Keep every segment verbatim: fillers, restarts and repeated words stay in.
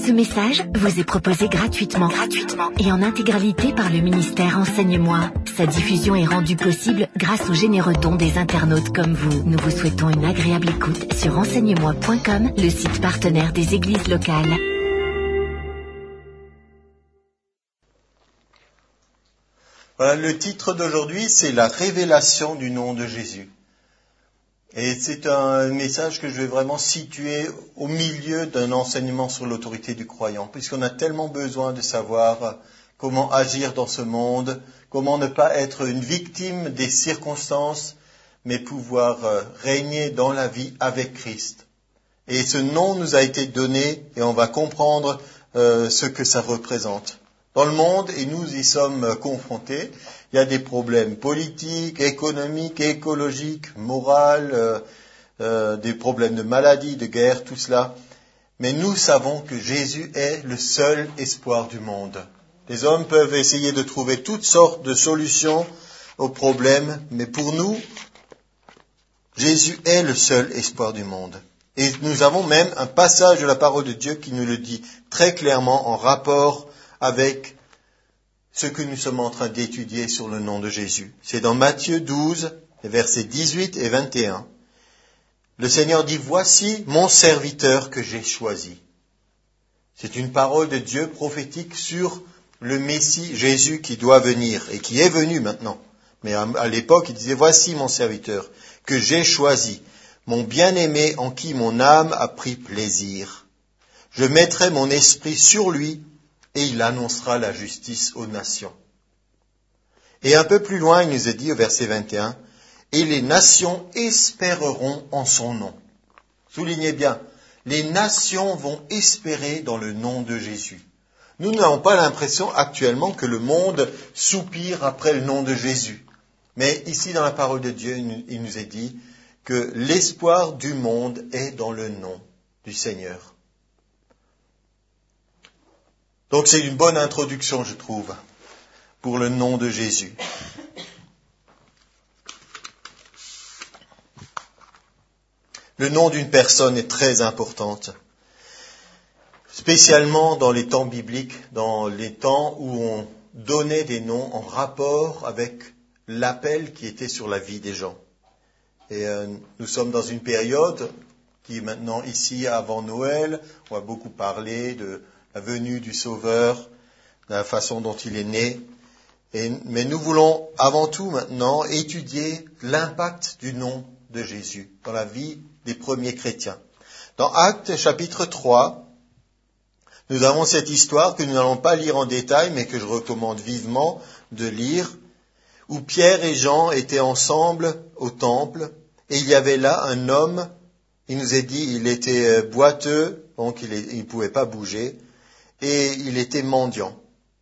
Ce message vous est proposé gratuitement, gratuitement et en intégralité par le ministère Enseigne-moi. Sa diffusion est rendue possible grâce aux généreux dons des internautes comme vous. Nous vous souhaitons une agréable écoute sur enseigne moi point com, le site partenaire des églises locales. Voilà, le titre d'aujourd'hui, c'est la révélation du nom de Jésus. Et c'est un message que je vais vraiment situer au milieu d'un enseignement sur l'autorité du croyant, puisqu'on a tellement besoin de savoir comment agir dans ce monde, comment ne pas être une victime des circonstances, mais pouvoir régner dans la vie avec Christ. Et ce nom nous a été donné et on va comprendre euh, ce que ça représente. Dans le monde, et nous y sommes confrontés, il y a des problèmes politiques, économiques, écologiques, moraux, euh, euh, des problèmes de maladie, de guerre, tout cela. Mais nous savons que Jésus est le seul espoir du monde. Les hommes peuvent essayer de trouver toutes sortes de solutions aux problèmes, mais pour nous, Jésus est le seul espoir du monde. Et nous avons même un passage de la parole de Dieu qui nous le dit très clairement en rapport avec ce que nous sommes en train d'étudier sur le nom de Jésus. C'est dans Matthieu douze, versets dix-huit et vingt et un. Le Seigneur dit, « Voici mon serviteur que j'ai choisi. » C'est une parole de Dieu prophétique sur le Messie Jésus qui doit venir et qui est venu maintenant. Mais à l'époque, il disait, « Voici mon serviteur que j'ai choisi, mon bien-aimé en qui mon âme a pris plaisir. Je mettrai mon esprit sur lui, et il annoncera la justice aux nations. » Et un peu plus loin, il nous est dit au verset vingt et un, « Et les nations espéreront en son nom. » Soulignez bien, les nations vont espérer dans le nom de Jésus. Nous n'avons pas l'impression actuellement que le monde soupire après le nom de Jésus. Mais ici, dans la parole de Dieu, il nous est dit que l'espoir du monde est dans le nom du Seigneur. Donc c'est une bonne introduction, je trouve, pour le nom de Jésus. Le nom d'une personne est très importante, spécialement dans les temps bibliques, dans les temps où on donnait des noms en rapport avec l'appel qui était sur la vie des gens. Et euh, nous sommes dans une période qui est maintenant ici avant Noël, on va beaucoup parler de la venue du Sauveur, de la façon dont il est né. Et, mais nous voulons avant tout maintenant étudier l'impact du nom de Jésus dans la vie des premiers chrétiens. Dans Actes chapitre trois, nous avons cette histoire que nous n'allons pas lire en détail, mais que je recommande vivement de lire, où Pierre et Jean étaient ensemble au temple, et il y avait là un homme, il nous est dit, il était boiteux, donc il ne pouvait pas bouger, et il était mendiant.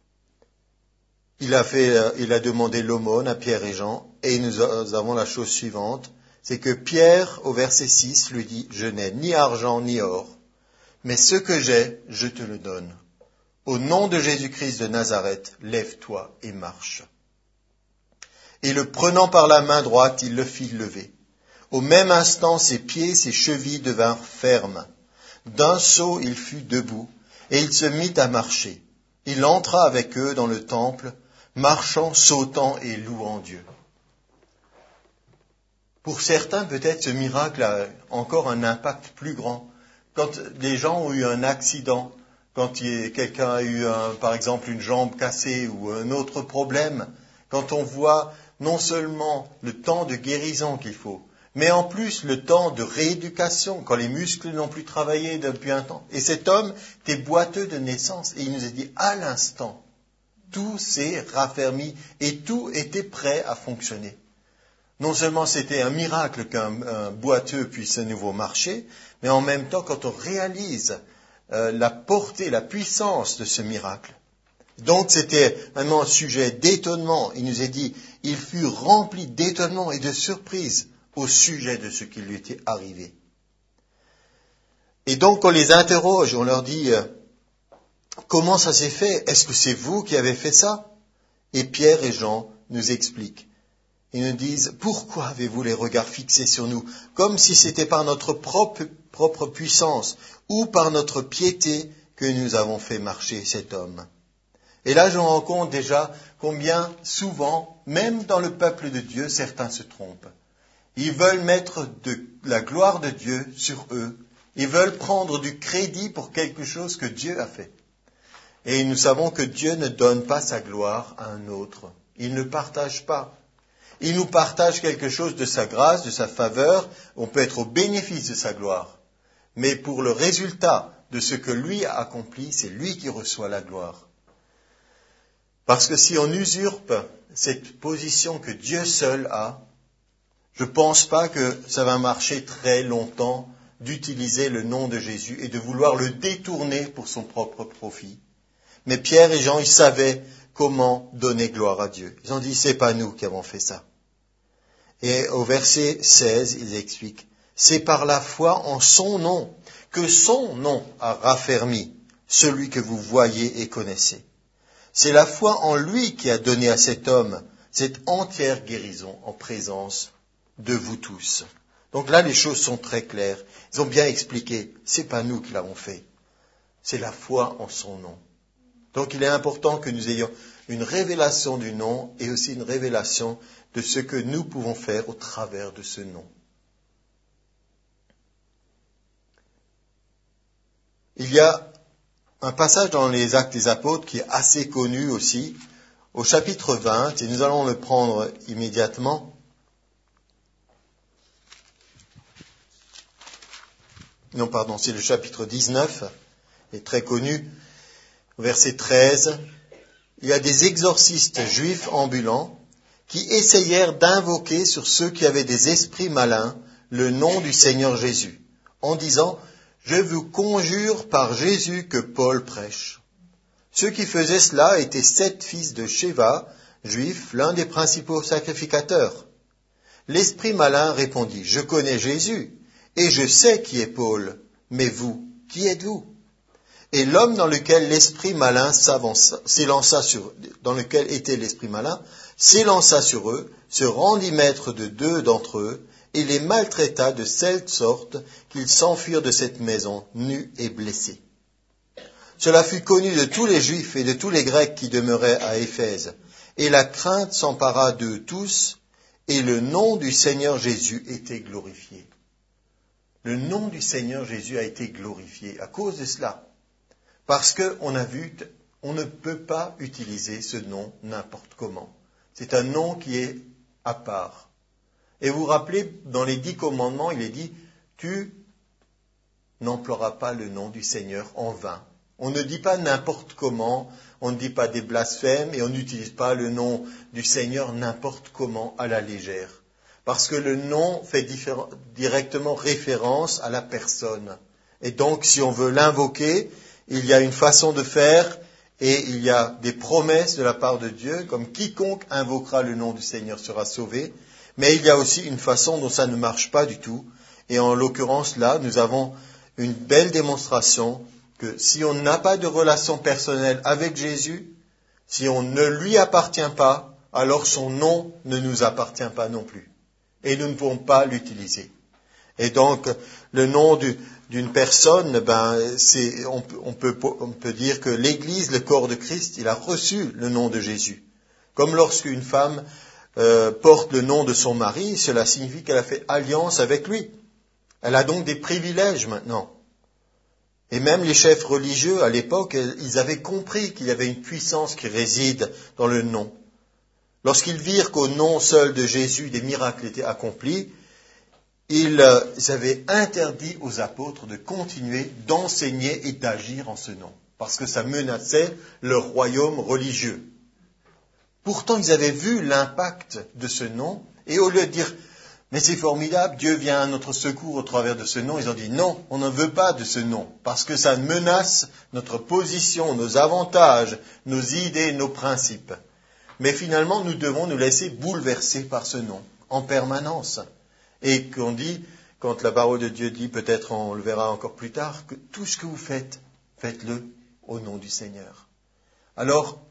Il a fait, il a demandé l'aumône à Pierre et Jean, et nous avons la chose suivante, c'est que Pierre, au verset six, lui dit, « Je n'ai ni argent ni or, mais ce que j'ai, je te le donne. Au nom de Jésus-Christ de Nazareth, lève-toi et marche. » Et le prenant par la main droite, il le fit lever. Au même instant, ses pieds, ses chevilles devinrent fermes. D'un saut, il fut debout. Et il se mit à marcher. Il entra avec eux dans le temple, marchant, sautant et louant Dieu. Pour certains, peut-être ce miracle a encore un impact plus grand. Quand les gens ont eu un accident, quand quelqu'un a eu, un, par exemple, une jambe cassée ou un autre problème, quand on voit non seulement le temps de guérison qu'il faut, mais en plus le temps de rééducation, quand les muscles n'ont plus travaillé depuis un temps. Et cet homme était boiteux de naissance, et il nous a dit, à l'instant, tout s'est raffermi, et tout était prêt à fonctionner. Non seulement c'était un miracle qu'un un boiteux puisse à nouveau marcher, mais en même temps, quand on réalise euh, la portée, la puissance de ce miracle. Donc c'était vraiment un sujet d'étonnement. Il nous est dit, il fut rempli d'étonnement et de surprise au sujet de ce qui lui était arrivé. Et donc, on les interroge, on leur dit, euh, comment ça s'est fait? Est-ce que c'est vous qui avez fait ça? Et Pierre et Jean nous expliquent. Ils nous disent, pourquoi avez-vous les regards fixés sur nous, comme si c'était par notre propre, propre puissance ou par notre piété que nous avons fait marcher cet homme. Et là, je me rends compte déjà combien souvent, même dans le peuple de Dieu, certains se trompent. Ils veulent mettre de la gloire de Dieu sur eux. Ils veulent prendre du crédit pour quelque chose que Dieu a fait. Et nous savons que Dieu ne donne pas sa gloire à un autre. Il ne partage pas. Il nous partage quelque chose de sa grâce, de sa faveur. On peut être au bénéfice de sa gloire. Mais pour le résultat de ce que lui a accompli, c'est lui qui reçoit la gloire. Parce que si on usurpe cette position que Dieu seul a, je ne pense pas que ça va marcher très longtemps d'utiliser le nom de Jésus et de vouloir le détourner pour son propre profit. Mais Pierre et Jean, ils savaient comment donner gloire à Dieu. Ils ont dit, c'est pas nous qui avons fait ça. Et au verset seize, ils expliquent, c'est par la foi en son nom que son nom a raffermi celui que vous voyez et connaissez. C'est la foi en lui qui a donné à cet homme cette entière guérison en présence de vous tous. Donc là, les choses sont très claires. Ils ont bien expliqué, c'est pas nous qui l'avons fait. C'est la foi en son nom. Donc il est important que nous ayons une révélation du nom et aussi une révélation de ce que nous pouvons faire au travers de ce nom. Il y a un passage dans les Actes des Apôtres qui est assez connu aussi, au chapitre vingt, et nous allons le prendre immédiatement. Non, pardon, c'est le chapitre dix-neuf, est très connu, verset treize. Il y a des exorcistes juifs ambulants qui essayèrent d'invoquer sur ceux qui avaient des esprits malins le nom du Seigneur Jésus, en disant « Je vous conjure par Jésus que Paul prêche ». Ceux qui faisaient cela étaient sept fils de Schéva, juifs, l'un des principaux sacrificateurs. L'esprit malin répondit « Je connais Jésus, et je sais qui est Paul, mais vous, qui êtes-vous » Et l'homme dans lequel l'esprit malin s'élança sur, dans lequel était l'esprit malin, s'élança sur eux, se rendit maître de deux d'entre eux, et les maltraita de telle sorte qu'ils s'enfuirent de cette maison, nus et blessés. Cela fut connu de tous les Juifs et de tous les Grecs qui demeuraient à Éphèse, et la crainte s'empara d'eux tous, et le nom du Seigneur Jésus était glorifié. Le nom du Seigneur Jésus a été glorifié à cause de cela. Parce qu'on a vu, on ne peut pas utiliser ce nom n'importe comment. C'est un nom qui est à part. Et vous vous rappelez, dans les dix commandements, il est dit, tu n'emploieras pas le nom du Seigneur en vain. On ne dit pas n'importe comment, on ne dit pas des blasphèmes et on n'utilise pas le nom du Seigneur n'importe comment à la légère. Parce que le nom fait diffé- directement référence à la personne. Et donc, si on veut l'invoquer, il y a une façon de faire et il y a des promesses de la part de Dieu, comme quiconque invoquera le nom du Seigneur sera sauvé. Mais il y a aussi une façon dont ça ne marche pas du tout. Et en l'occurrence, là, nous avons une belle démonstration que si on n'a pas de relation personnelle avec Jésus, si on ne lui appartient pas, alors son nom ne nous appartient pas non plus. Et nous ne pouvons pas l'utiliser. Et donc, le nom du, d'une personne, ben, c'est, on, on, peut, on peut dire que l'Église, le corps de Christ, il a reçu le nom de Jésus. Comme lorsqu'une femme euh, porte le nom de son mari, cela signifie qu'elle a fait alliance avec lui. Elle a donc des privilèges maintenant. Et même les chefs religieux, à l'époque, ils avaient compris qu'il y avait une puissance qui réside dans le nom. Lorsqu'ils virent qu'au nom seul de Jésus, des miracles étaient accomplis, ils avaient interdit aux apôtres de continuer d'enseigner et d'agir en ce nom, parce que ça menaçait leur royaume religieux. Pourtant, ils avaient vu l'impact de ce nom, et au lieu de dire « Mais c'est formidable, Dieu vient à notre secours au travers de ce nom », ils ont dit « Non, on ne veut pas de ce nom, parce que ça menace notre position, nos avantages, nos idées, nos principes. » Mais finalement, nous devons nous laisser bouleverser par ce nom, en permanence. Et qu'on dit, quand la parole de Dieu dit, peut-être on le verra encore plus tard, que tout ce que vous faites, faites-le au nom du Seigneur. Alors,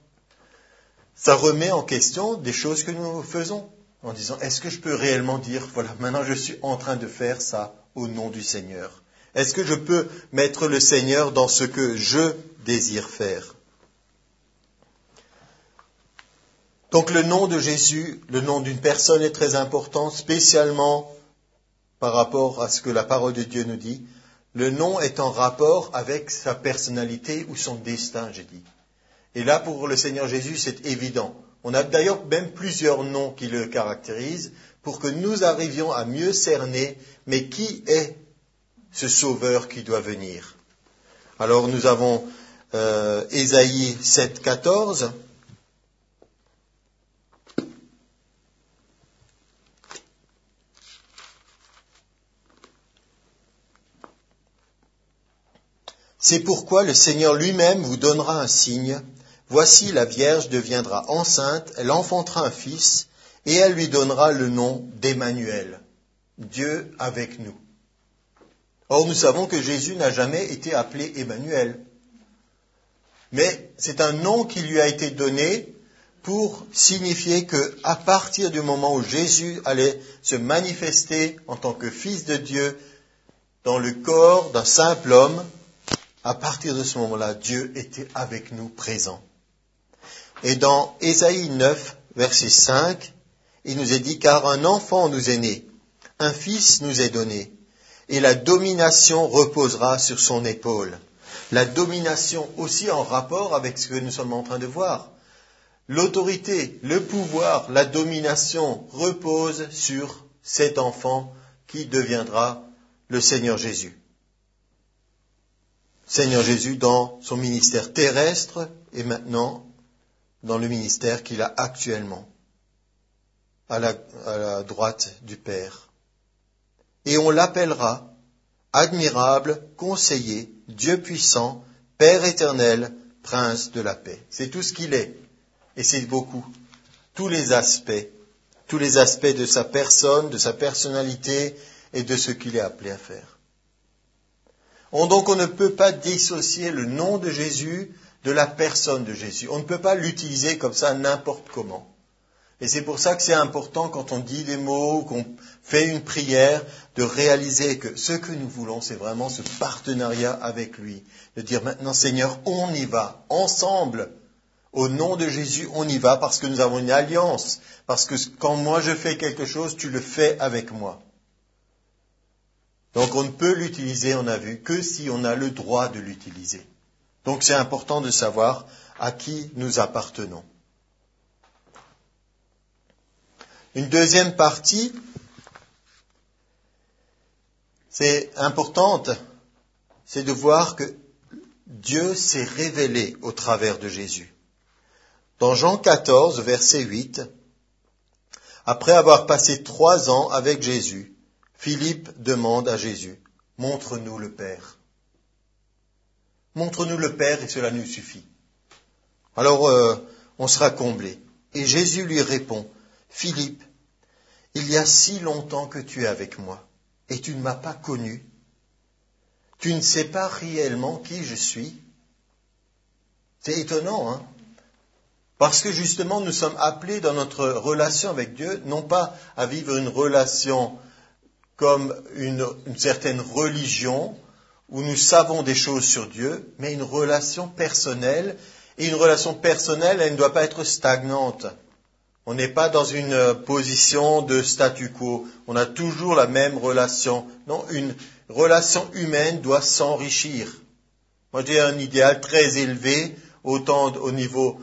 ça remet en question des choses que nous faisons, en disant, est-ce que je peux réellement dire, voilà, maintenant je suis en train de faire ça au nom du Seigneur. Est-ce que je peux mettre le Seigneur dans ce que je désire faire? Donc le nom de Jésus, le nom d'une personne est très important, spécialement par rapport à ce que la parole de Dieu nous dit. Le nom est en rapport avec sa personnalité ou son destin, j'ai dit. Et là, pour le Seigneur Jésus, c'est évident. On a d'ailleurs même plusieurs noms qui le caractérisent pour que nous arrivions à mieux cerner, mais qui est ce Sauveur qui doit venir? Alors nous avons euh, Ésaïe sept, quatorze. C'est pourquoi le Seigneur lui-même vous donnera un signe. Voici, la Vierge deviendra enceinte, elle enfantera un fils, et elle lui donnera le nom d'Emmanuel, Dieu avec nous. Or, nous savons que Jésus n'a jamais été appelé Emmanuel. Mais c'est un nom qui lui a été donné pour signifier qu'à partir du moment où Jésus allait se manifester en tant que Fils de Dieu dans le corps d'un simple homme, à partir de ce moment-là, Dieu était avec nous, présent. Et dans Ésaïe neuf, verset cinq, il nous est dit, « Car un enfant nous est né, un fils nous est donné, et la domination reposera sur son épaule. » La domination aussi en rapport avec ce que nous sommes en train de voir. L'autorité, le pouvoir, la domination repose sur cet enfant qui deviendra le Seigneur Jésus. Seigneur Jésus dans son ministère terrestre et maintenant dans le ministère qu'il a actuellement à la, à la droite du Père. Et on l'appellera admirable, conseiller, Dieu puissant, Père éternel, Prince de la paix. C'est tout ce qu'il est. Et c'est beaucoup. Tous les aspects, tous les aspects de sa personne, de sa personnalité et de ce qu'il est appelé à faire. Donc on ne peut pas dissocier le nom de Jésus de la personne de Jésus. On ne peut pas l'utiliser comme ça n'importe comment. Et c'est pour ça que c'est important quand on dit des mots, qu'on fait une prière, de réaliser que ce que nous voulons, c'est vraiment ce partenariat avec lui. De dire maintenant, Seigneur, on y va, ensemble. Au nom de Jésus, on y va parce que nous avons une alliance. Parce que quand moi je fais quelque chose, tu le fais avec moi. Donc on ne peut l'utiliser, on a vu, que si on a le droit de l'utiliser. Donc c'est important de savoir à qui nous appartenons. Une deuxième partie, c'est importante, c'est de voir que Dieu s'est révélé au travers de Jésus. Dans Jean quatorze, verset huit, après avoir passé trois ans avec Jésus, Philippe demande à Jésus, « Montre-nous le Père. » Montre-nous le Père et cela nous suffit. Alors, euh, on sera comblé. Et Jésus lui répond, « Philippe, il y a si longtemps que tu es avec moi et tu ne m'as pas connu. Tu ne sais pas réellement qui je suis. » C'est étonnant, hein? Parce que justement, nous sommes appelés dans notre relation avec Dieu, non pas à vivre une relation comme une, une certaine religion, où nous savons des choses sur Dieu, mais une relation personnelle. Et une relation personnelle, elle ne doit pas être stagnante. On n'est pas dans une position de statu quo. On a toujours la même relation. Non, une relation humaine doit s'enrichir. Moi, j'ai un idéal très élevé, autant au niveau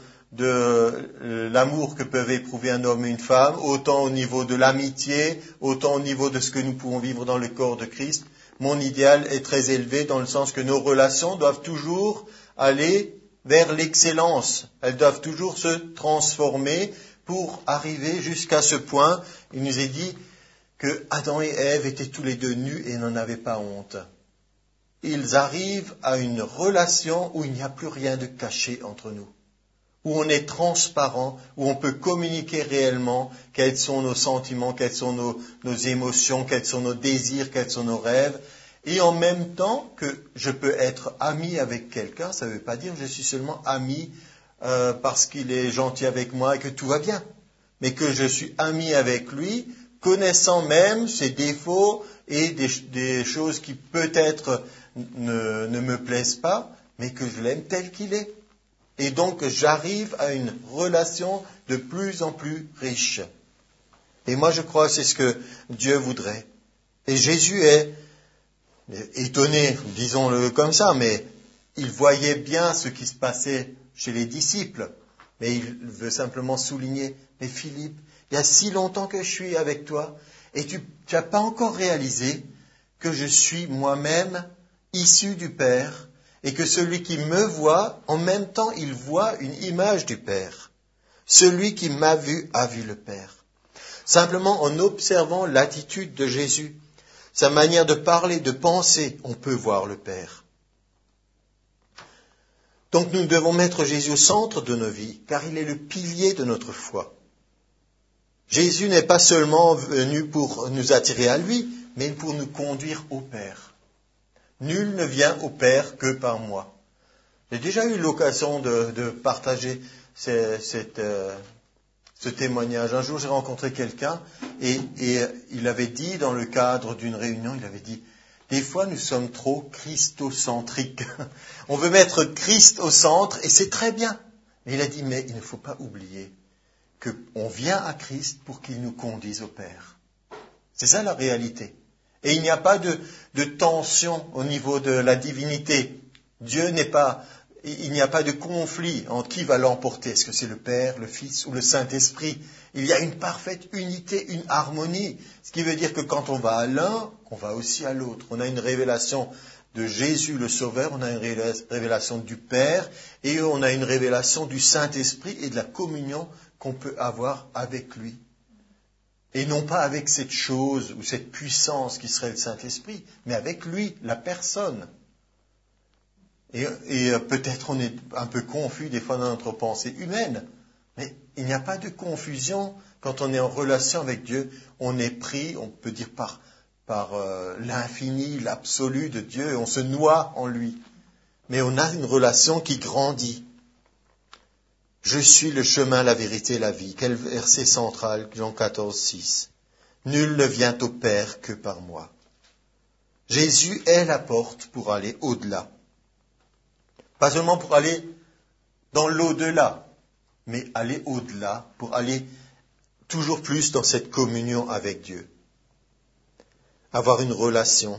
de l'amour que peuvent éprouver un homme et une femme, autant au niveau de l'amitié, autant au niveau de ce que nous pouvons vivre dans le corps de Christ. Mon idéal est très élevé dans le sens que nos relations doivent toujours aller vers l'excellence. Elles doivent toujours se transformer pour arriver jusqu'à ce point. Il nous est dit que Adam et Ève étaient tous les deux nus et n'en avaient pas honte. Ils arrivent à une relation où il n'y a plus rien de caché entre nous, où on est transparent, où on peut communiquer réellement quels sont nos sentiments, quelles sont nos, nos émotions, quels sont nos désirs, quels sont nos rêves. Et en même temps que je peux être ami avec quelqu'un, ça ne veut pas dire que je suis seulement ami euh, parce qu'il est gentil avec moi et que tout va bien, mais que je suis ami avec lui, connaissant même ses défauts, et des, des choses qui peut-être ne, ne me plaisent pas, mais que je l'aime tel qu'il est. Et donc j'arrive à une relation de plus en plus riche. Et moi je crois que c'est ce que Dieu voudrait. Et Jésus est étonné, disons-le comme ça, mais il voyait bien ce qui se passait chez les disciples. Mais il veut simplement souligner, mais Philippe, il y a si longtemps que je suis avec toi, et tu n'as pas encore réalisé que je suis moi-même issu du Père, et que celui qui me voit, en même temps, il voit une image du Père. Celui qui m'a vu a vu le Père. Simplement en observant l'attitude de Jésus, sa manière de parler, de penser, on peut voir le Père. Donc nous devons mettre Jésus au centre de nos vies, car il est le pilier de notre foi. Jésus n'est pas seulement venu pour nous attirer à lui, mais pour nous conduire au Père. Nul ne vient au Père que par moi. J'ai déjà eu l'occasion de, de partager ce, cette, euh, ce témoignage. Un jour, j'ai rencontré quelqu'un et, et il avait dit, dans le cadre d'une réunion, il avait dit, des fois, nous sommes trop christocentriques. On veut mettre Christ au centre et c'est très bien. Mais il a dit, mais il ne faut pas oublier qu'on vient à Christ pour qu'il nous conduise au Père. C'est ça la réalité. Et il n'y a pas de, de tension au niveau de la divinité. Dieu n'est pas, il n'y a pas de conflit entre qui va l'emporter. Est-ce que c'est le Père, le Fils ou le Saint-Esprit? Il y a une parfaite unité, une harmonie. Ce qui veut dire que quand on va à l'un, on va aussi à l'autre. On a une révélation de Jésus le Sauveur, on a une révélation du Père et on a une révélation du Saint-Esprit et de la communion qu'on peut avoir avec lui. Et non pas avec cette chose ou cette puissance qui serait le Saint-Esprit, mais avec lui, la personne. Et, et peut-être on est un peu confus des fois dans notre pensée humaine, mais il n'y a pas de confusion quand on est en relation avec Dieu. On est pris, on peut dire par, par euh, l'infini, l'absolu de Dieu, et on se noie en lui. Mais on a une relation qui grandit. Je suis le chemin, la vérité, la vie. Quel verset central, Jean quatorze, six. Nul ne vient au Père que par moi. Jésus est la porte pour aller au-delà. Pas seulement pour aller dans l'au-delà, mais aller au-delà, pour aller toujours plus dans cette communion avec Dieu. Avoir une relation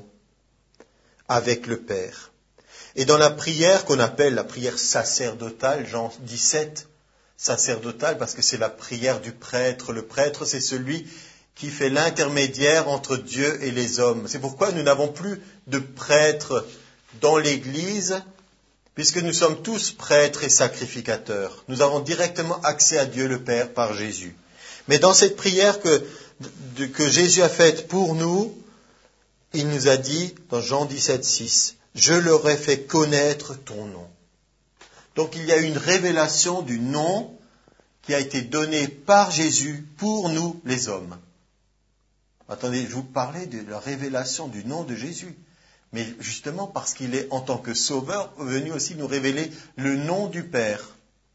avec le Père. Et dans la prière qu'on appelle la prière sacerdotale, Jean dix-sept, sacerdotale parce que c'est la prière du prêtre. Le prêtre, c'est celui qui fait l'intermédiaire entre Dieu et les hommes. C'est pourquoi nous n'avons plus de prêtres dans l'Église, puisque nous sommes tous prêtres et sacrificateurs. Nous avons directement accès à Dieu le Père par Jésus. Mais dans cette prière que, de, que Jésus a faite pour nous, il nous a dit, dans Jean dix-sept, six, « Je leur ai fait connaître ton nom ». Donc il y a une révélation du nom qui a été donné par Jésus pour nous les hommes. Attendez, je vous parlais de la révélation du nom de Jésus. Mais justement parce qu'il est en tant que sauveur venu aussi nous révéler le nom du Père.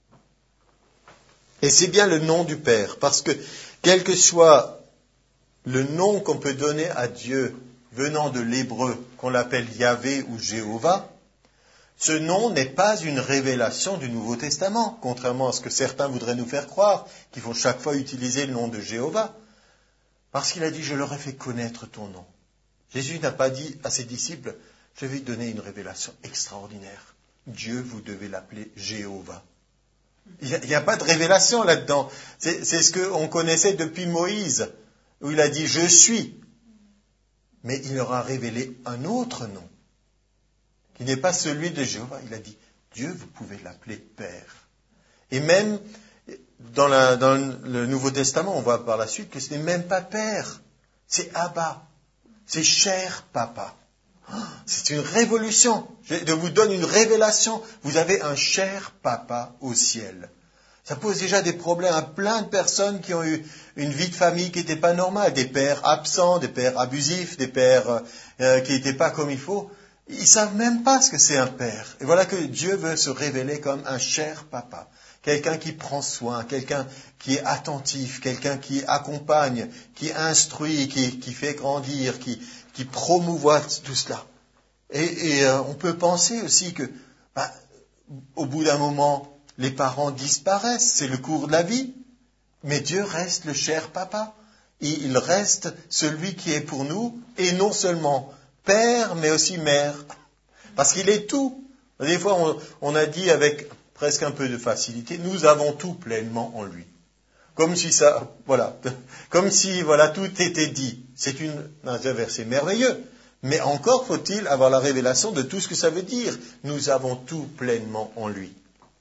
Et c'est bien le nom du Père, parce que quel que soit le nom qu'on peut donner à Dieu venant de l'hébreu, qu'on l'appelle Yahvé ou Jéhovah, ce nom n'est pas une révélation du Nouveau Testament, contrairement à ce que certains voudraient nous faire croire, qui vont chaque fois utiliser le nom de Jéhovah, parce qu'il a dit « Je leur ai fait connaître ton nom ». Jésus n'a pas dit à ses disciples « Je vais donner une révélation extraordinaire. Dieu, vous devez l'appeler Jéhovah ». Il n'y a, a pas de révélation là-dedans. C'est, c'est ce qu'on connaissait depuis Moïse, où il a dit « Je suis ». Mais il leur a révélé un autre nom, qui n'est pas celui de Jéhovah. Il a dit « Dieu, vous pouvez l'appeler Père ». Et même dans, la, dans le Nouveau Testament, on voit par la suite que ce n'est même pas Père, c'est Abba. C'est cher papa. C'est une révolution. Je vous donne une révélation. Vous avez un cher papa au ciel. Ça pose déjà des problèmes à plein de personnes qui ont eu une vie de famille qui n'était pas normale. Des pères absents, des pères abusifs, des pères euh, qui n'étaient pas comme il faut. Ils ne savent même pas ce que c'est un père. Et voilà que Dieu veut se révéler comme un cher papa. Quelqu'un qui prend soin, quelqu'un qui est attentif, quelqu'un qui accompagne, qui instruit, qui, qui fait grandir, qui, qui promouvoit tout cela. Et, et euh, on peut penser aussi que, bah, au bout d'un moment, les parents disparaissent, c'est le cours de la vie, mais Dieu reste le cher papa. Et il reste celui qui est pour nous, et non seulement père, mais aussi mère. Parce qu'il est tout. Des fois, on, on a dit avec presque un peu de facilité, nous avons tout pleinement en lui. Comme si ça, voilà, comme si, voilà, tout était dit. C'est une, un verset merveilleux. Mais encore faut-il avoir la révélation de tout ce que ça veut dire. Nous avons tout pleinement en lui.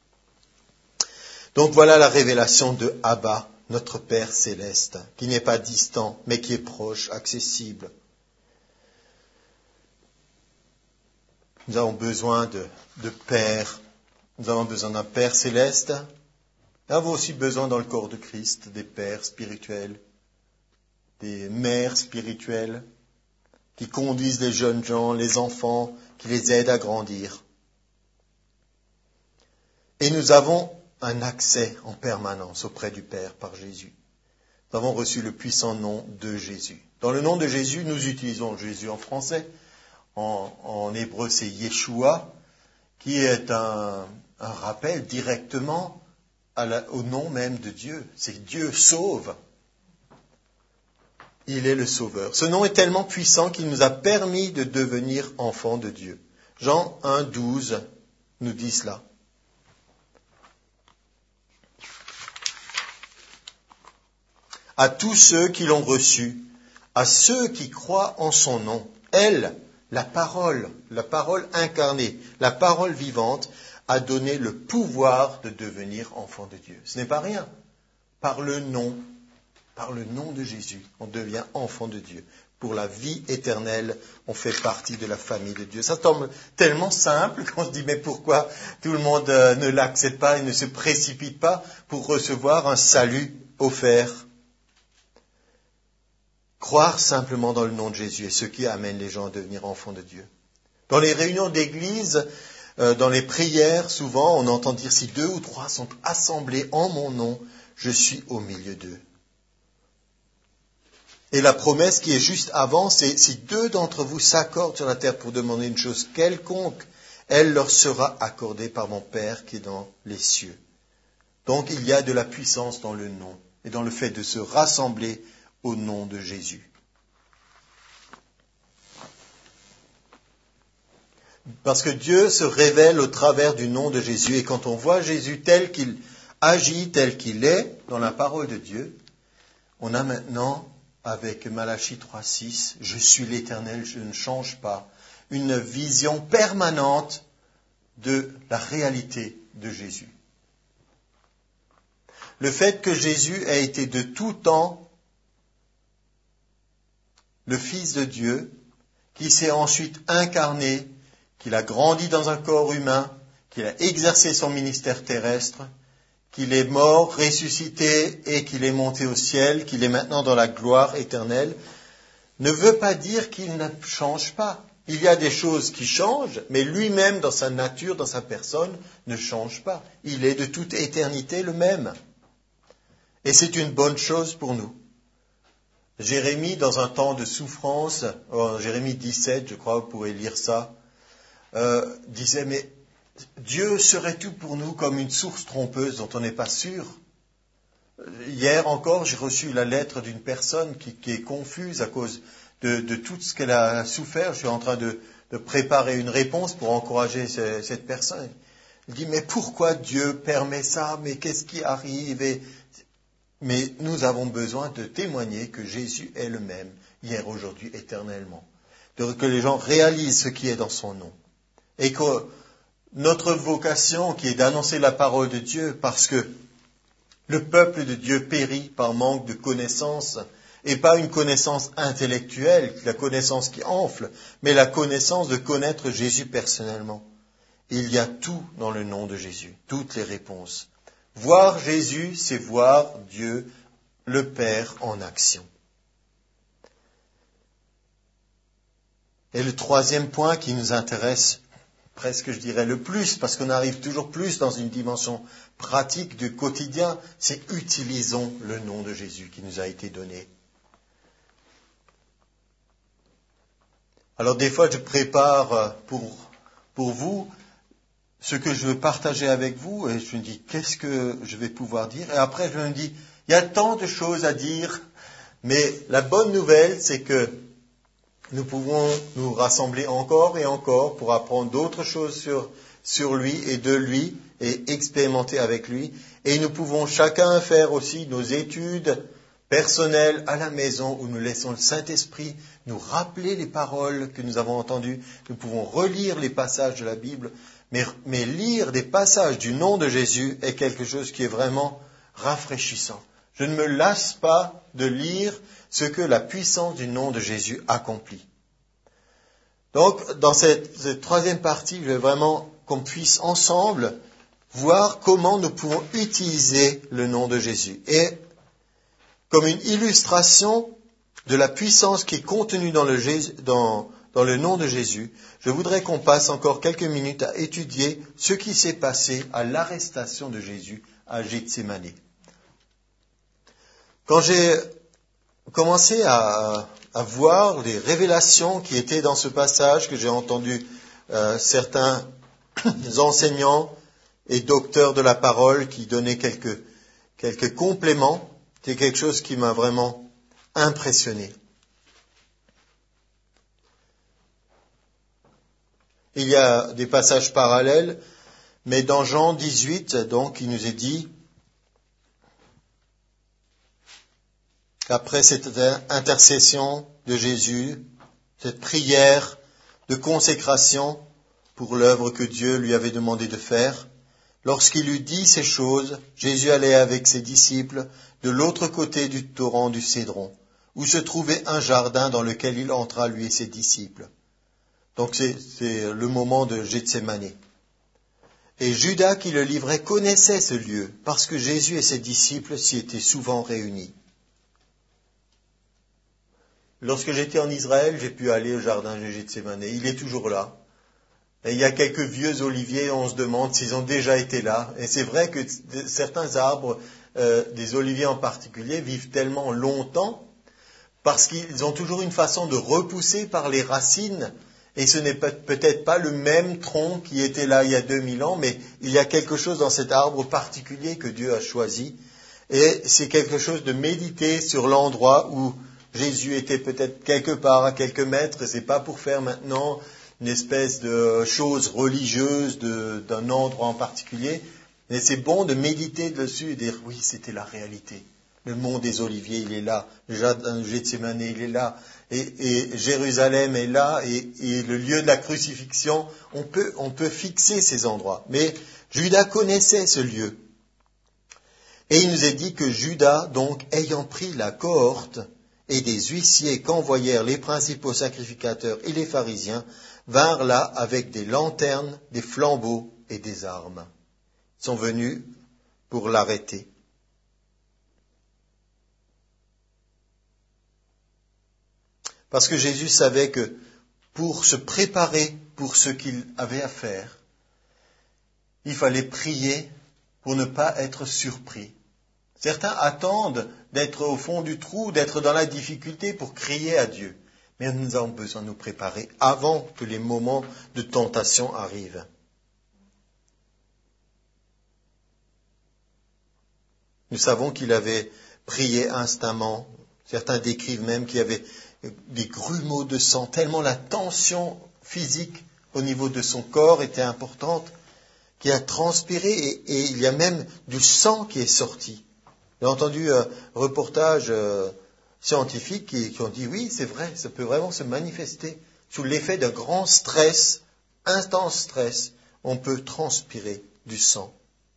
Donc voilà la révélation de Abba, notre Père céleste, qui n'est pas distant, mais qui est proche, accessible. Nous avons besoin de, de Père. Nous avons besoin d'un Père céleste. Nous avons aussi besoin dans le corps de Christ des pères spirituels, des mères spirituelles, qui conduisent les jeunes gens, les enfants, qui les aident à grandir. Et nous avons un accès en permanence auprès du Père par Jésus. Nous avons reçu le puissant nom de Jésus. Dans le nom de Jésus, nous utilisons Jésus en français. En, en hébreu, c'est Yeshua, qui est un, un rappel directement à la, au nom même de Dieu. C'est Dieu sauve. Il est le Sauveur. Ce nom est tellement puissant qu'il nous a permis de devenir enfants de Dieu. Jean un, douze nous dit cela. À tous ceux qui l'ont reçu, à ceux qui croient en son nom, elle, la parole, la parole incarnée, la parole vivante, a donné le pouvoir de devenir enfant de Dieu. Ce n'est pas rien. Par le nom, par le nom de Jésus, on devient enfant de Dieu. Pour la vie éternelle, on fait partie de la famille de Dieu. Ça semble tellement simple qu'on se dit, mais pourquoi tout le monde ne l'accepte pas et ne se précipite pas pour recevoir un salut offert? Croire simplement dans le nom de Jésus est ce qui amène les gens à devenir enfants de Dieu. Dans les réunions d'église, euh, dans les prières, souvent, on entend dire, si deux ou trois sont assemblés en mon nom, je suis au milieu d'eux. Et la promesse qui est juste avant, c'est, si deux d'entre vous s'accordent sur la terre pour demander une chose quelconque, elle leur sera accordée par mon Père qui est dans les cieux. Donc, il y a de la puissance dans le nom et dans le fait de se rassembler au nom de Jésus. Parce que Dieu se révèle au travers du nom de Jésus, et quand on voit Jésus tel qu'il agit, tel qu'il est, dans la parole de Dieu, on a maintenant, avec Malachie trois, six, je suis l'Éternel, je ne change pas, une vision permanente de la réalité de Jésus. Le fait que Jésus ait été de tout temps le Fils de Dieu, qui s'est ensuite incarné, qu'il a grandi dans un corps humain, qu'il a exercé son ministère terrestre, qu'il est mort, ressuscité et qu'il est monté au ciel, qu'il est maintenant dans la gloire éternelle, ne veut pas dire qu'il ne change pas. Il y a des choses qui changent, mais lui-même, dans sa nature, dans sa personne, ne change pas. Il est de toute éternité le même. Et c'est une bonne chose pour nous. Jérémie, dans un temps de souffrance, en Jérémie dix-sept, je crois, vous pourrez lire ça, euh, disait, mais Dieu serait tout pour nous comme une source trompeuse dont on n'est pas sûr. Hier encore, j'ai reçu la lettre d'une personne qui, qui est confuse à cause de, de tout ce qu'elle a souffert. Je suis en train de, de préparer une réponse pour encourager ce, cette personne. Elle dit, mais pourquoi Dieu permet ça? Mais qu'est-ce qui arrive? Et, mais nous avons besoin de témoigner que Jésus est le même, hier, aujourd'hui, éternellement. De, que les gens réalisent ce qui est dans son nom. Et que notre vocation, qui est d'annoncer la parole de Dieu, parce que le peuple de Dieu périt par manque de connaissance, et pas une connaissance intellectuelle, la connaissance qui enfle, mais la connaissance de connaître Jésus personnellement. Il y a tout dans le nom de Jésus, toutes les réponses. Voir Jésus, c'est voir Dieu, le Père, en action. Et le troisième point qui nous intéresse, presque je dirais le plus, parce qu'on arrive toujours plus dans une dimension pratique du quotidien, c'est utilisons le nom de Jésus qui nous a été donné. Alors des fois, je prépare pour, pour vous ce que je veux partager avec vous, et je me dis, qu'est-ce que je vais pouvoir dire? Et après, je me dis, il y a tant de choses à dire, mais la bonne nouvelle, c'est que nous pouvons nous rassembler encore et encore pour apprendre d'autres choses sur, sur lui et de lui, et expérimenter avec lui. Et nous pouvons chacun faire aussi nos études personnelles à la maison, où nous laissons le Saint-Esprit nous rappeler les paroles que nous avons entendues. Nous pouvons relire les passages de la Bible. Mais, mais lire des passages du nom de Jésus est quelque chose qui est vraiment rafraîchissant. Je ne me lasse pas de lire ce que la puissance du nom de Jésus accomplit. Donc, dans cette, cette troisième partie, je veux vraiment qu'on puisse ensemble voir comment nous pouvons utiliser le nom de Jésus. Et comme une illustration de la puissance qui est contenue dans le, dans, dans le nom de Jésus, je voudrais qu'on passe encore quelques minutes à étudier ce qui s'est passé à l'arrestation de Jésus à Gethsémane. Quand j'ai commencé à, à voir les révélations qui étaient dans ce passage, que j'ai entendu euh, certains enseignants et docteurs de la parole qui donnaient quelques, quelques compléments, c'est quelque chose qui m'a vraiment impressionné. Il y a des passages parallèles, mais dans Jean dix-huit, donc, il nous est dit qu'après cette intercession de Jésus, cette prière de consécration pour l'œuvre que Dieu lui avait demandé de faire, lorsqu'il eut dit ces choses, Jésus allait avec ses disciples de l'autre côté du torrent du Cédron, où se trouvait un jardin dans lequel il entra, lui et ses disciples. Donc c'est, c'est le moment de Gethsémane. Et Judas qui le livrait connaissait ce lieu, parce que Jésus et ses disciples s'y étaient souvent réunis. Lorsque j'étais en Israël, j'ai pu aller au jardin de Gethsémane. Il est toujours là. Et il y a quelques vieux oliviers, on se demande s'ils ont déjà été là. Et c'est vrai que certains arbres, euh, des oliviers en particulier, vivent tellement longtemps parce qu'ils ont toujours une façon de repousser par les racines. Et ce n'est peut-être pas le même tronc qui était là il y a deux mille ans, mais il y a quelque chose dans cet arbre particulier que Dieu a choisi. Et c'est quelque chose de méditer sur l'endroit où Jésus était peut-être quelque part à quelques mètres. Et c'est pas pour faire maintenant une espèce de chose religieuse de, d'un endroit en particulier. Mais c'est bon de méditer dessus et dire oui, c'était la réalité. Le mont des Oliviers, il est là. Le jardin de Gethsémane, il est là. Et, et Jérusalem est là. Et, et le lieu de la crucifixion, on peut, on peut fixer ces endroits. Mais Judas connaissait ce lieu. Et il nous est dit que Judas, donc, ayant pris la cohorte et des huissiers qu'envoyèrent les principaux sacrificateurs et les pharisiens, vinrent là avec des lanternes, des flambeaux et des armes. Ils sont venus pour l'arrêter. Parce que Jésus savait que pour se préparer pour ce qu'il avait à faire, il fallait prier pour ne pas être surpris. Certains attendent d'être au fond du trou, d'être dans la difficulté pour crier à Dieu. Mais nous avons besoin de nous préparer avant que les moments de tentation arrivent. Nous savons qu'il avait prié instamment. Certains décrivent même qu'il y avait des grumeaux de sang, tellement la tension physique au niveau de son corps était importante, qu'il a transpiré et, et il y a même du sang qui est sorti. J'ai entendu un reportage euh, scientifique qui, qui ont dit oui, c'est vrai, ça peut vraiment se manifester sous l'effet d'un grand stress, intense stress, on peut transpirer du sang.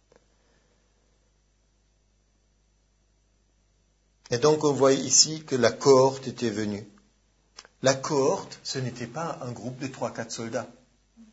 Et donc on voit ici que la cohorte était venue. La cohorte, ce n'était pas un groupe de trois quatre soldats. D'accord ?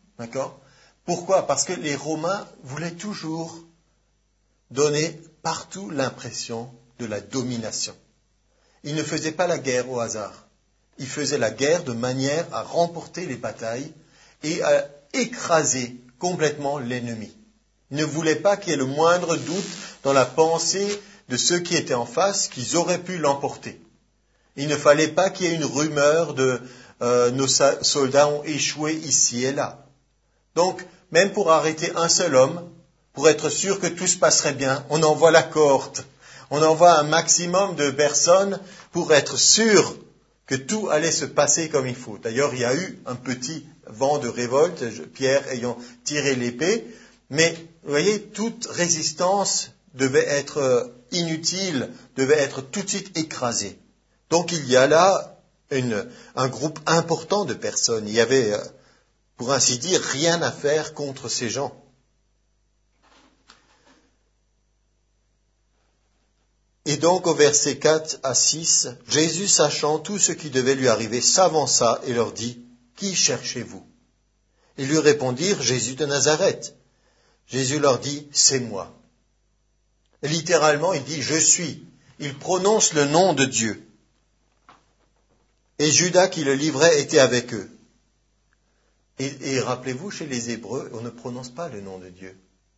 Pourquoi ? Parce que les Romains voulaient toujours donner partout l'impression de la domination. Ils ne faisaient pas la guerre au hasard. Ils faisaient la guerre de manière à remporter les batailles et à écraser complètement l'ennemi. Ils ne voulaient pas qu'il y ait le moindre doute dans la pensée de ceux qui étaient en face qu'ils auraient pu l'emporter. Il ne fallait pas qu'il y ait une rumeur de euh, nos soldats ont échoué ici et là. Donc, même pour arrêter un seul homme, pour être sûr que tout se passerait bien, on envoie la cohorte. On envoie un maximum de personnes pour être sûr que tout allait se passer comme il faut. D'ailleurs, il y a eu un petit vent de révolte, Pierre ayant tiré l'épée, mais vous voyez, toute résistance devait être inutile, devait être tout de suite écrasée. Donc il y a là une, un groupe important de personnes. Il y avait, pour ainsi dire, rien à faire contre ces gens. Et donc au verset quatre à six, Jésus, sachant tout ce qui devait lui arriver, s'avança et leur dit, « Qui cherchez-vous » Ils lui répondirent, « Jésus de Nazareth. » Jésus leur dit, « C'est moi. » Et littéralement, il dit, « Je suis. » Il prononce le nom de Dieu. Et Judas qui le livrait était avec eux. Et, et rappelez-vous, chez les Hébreux, on ne prononce pas le nom de Dieu.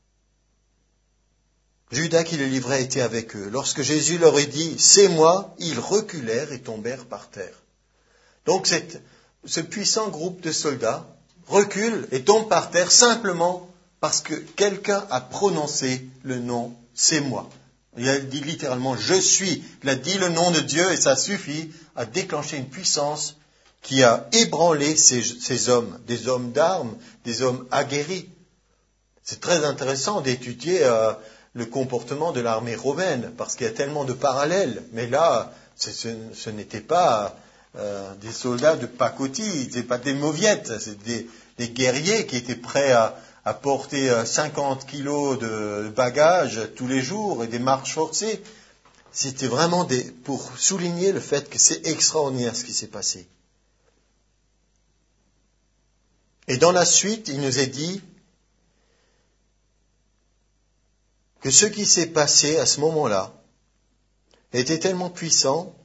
Judas qui le livrait était avec eux. Lorsque Jésus leur a dit « C'est moi », ils reculèrent et tombèrent par terre. Donc cette, ce puissant groupe de soldats recule et tombe par terre simplement parce que quelqu'un a prononcé le nom « C'est moi ». Il a dit littéralement « Je suis ». Il a dit le nom de Dieu et ça suffit à déclencher une puissance qui a ébranlé ces, ces hommes, des hommes d'armes, des hommes aguerris. C'est très intéressant d'étudier euh, le comportement de l'armée romaine, parce qu'il y a tellement de parallèles. Mais là, ce, ce n'était pas euh, des soldats de pacotille, ce n'étaient pas des mauviettes, c'était des, des guerriers qui étaient prêts à, à porter cinquante kilos de bagages tous les jours et des marches forcées. C'était vraiment des, pour souligner le fait que c'est extraordinaire ce qui s'est passé. Et dans la suite, il nous est dit que ce qui s'est passé à ce moment-là était tellement puissant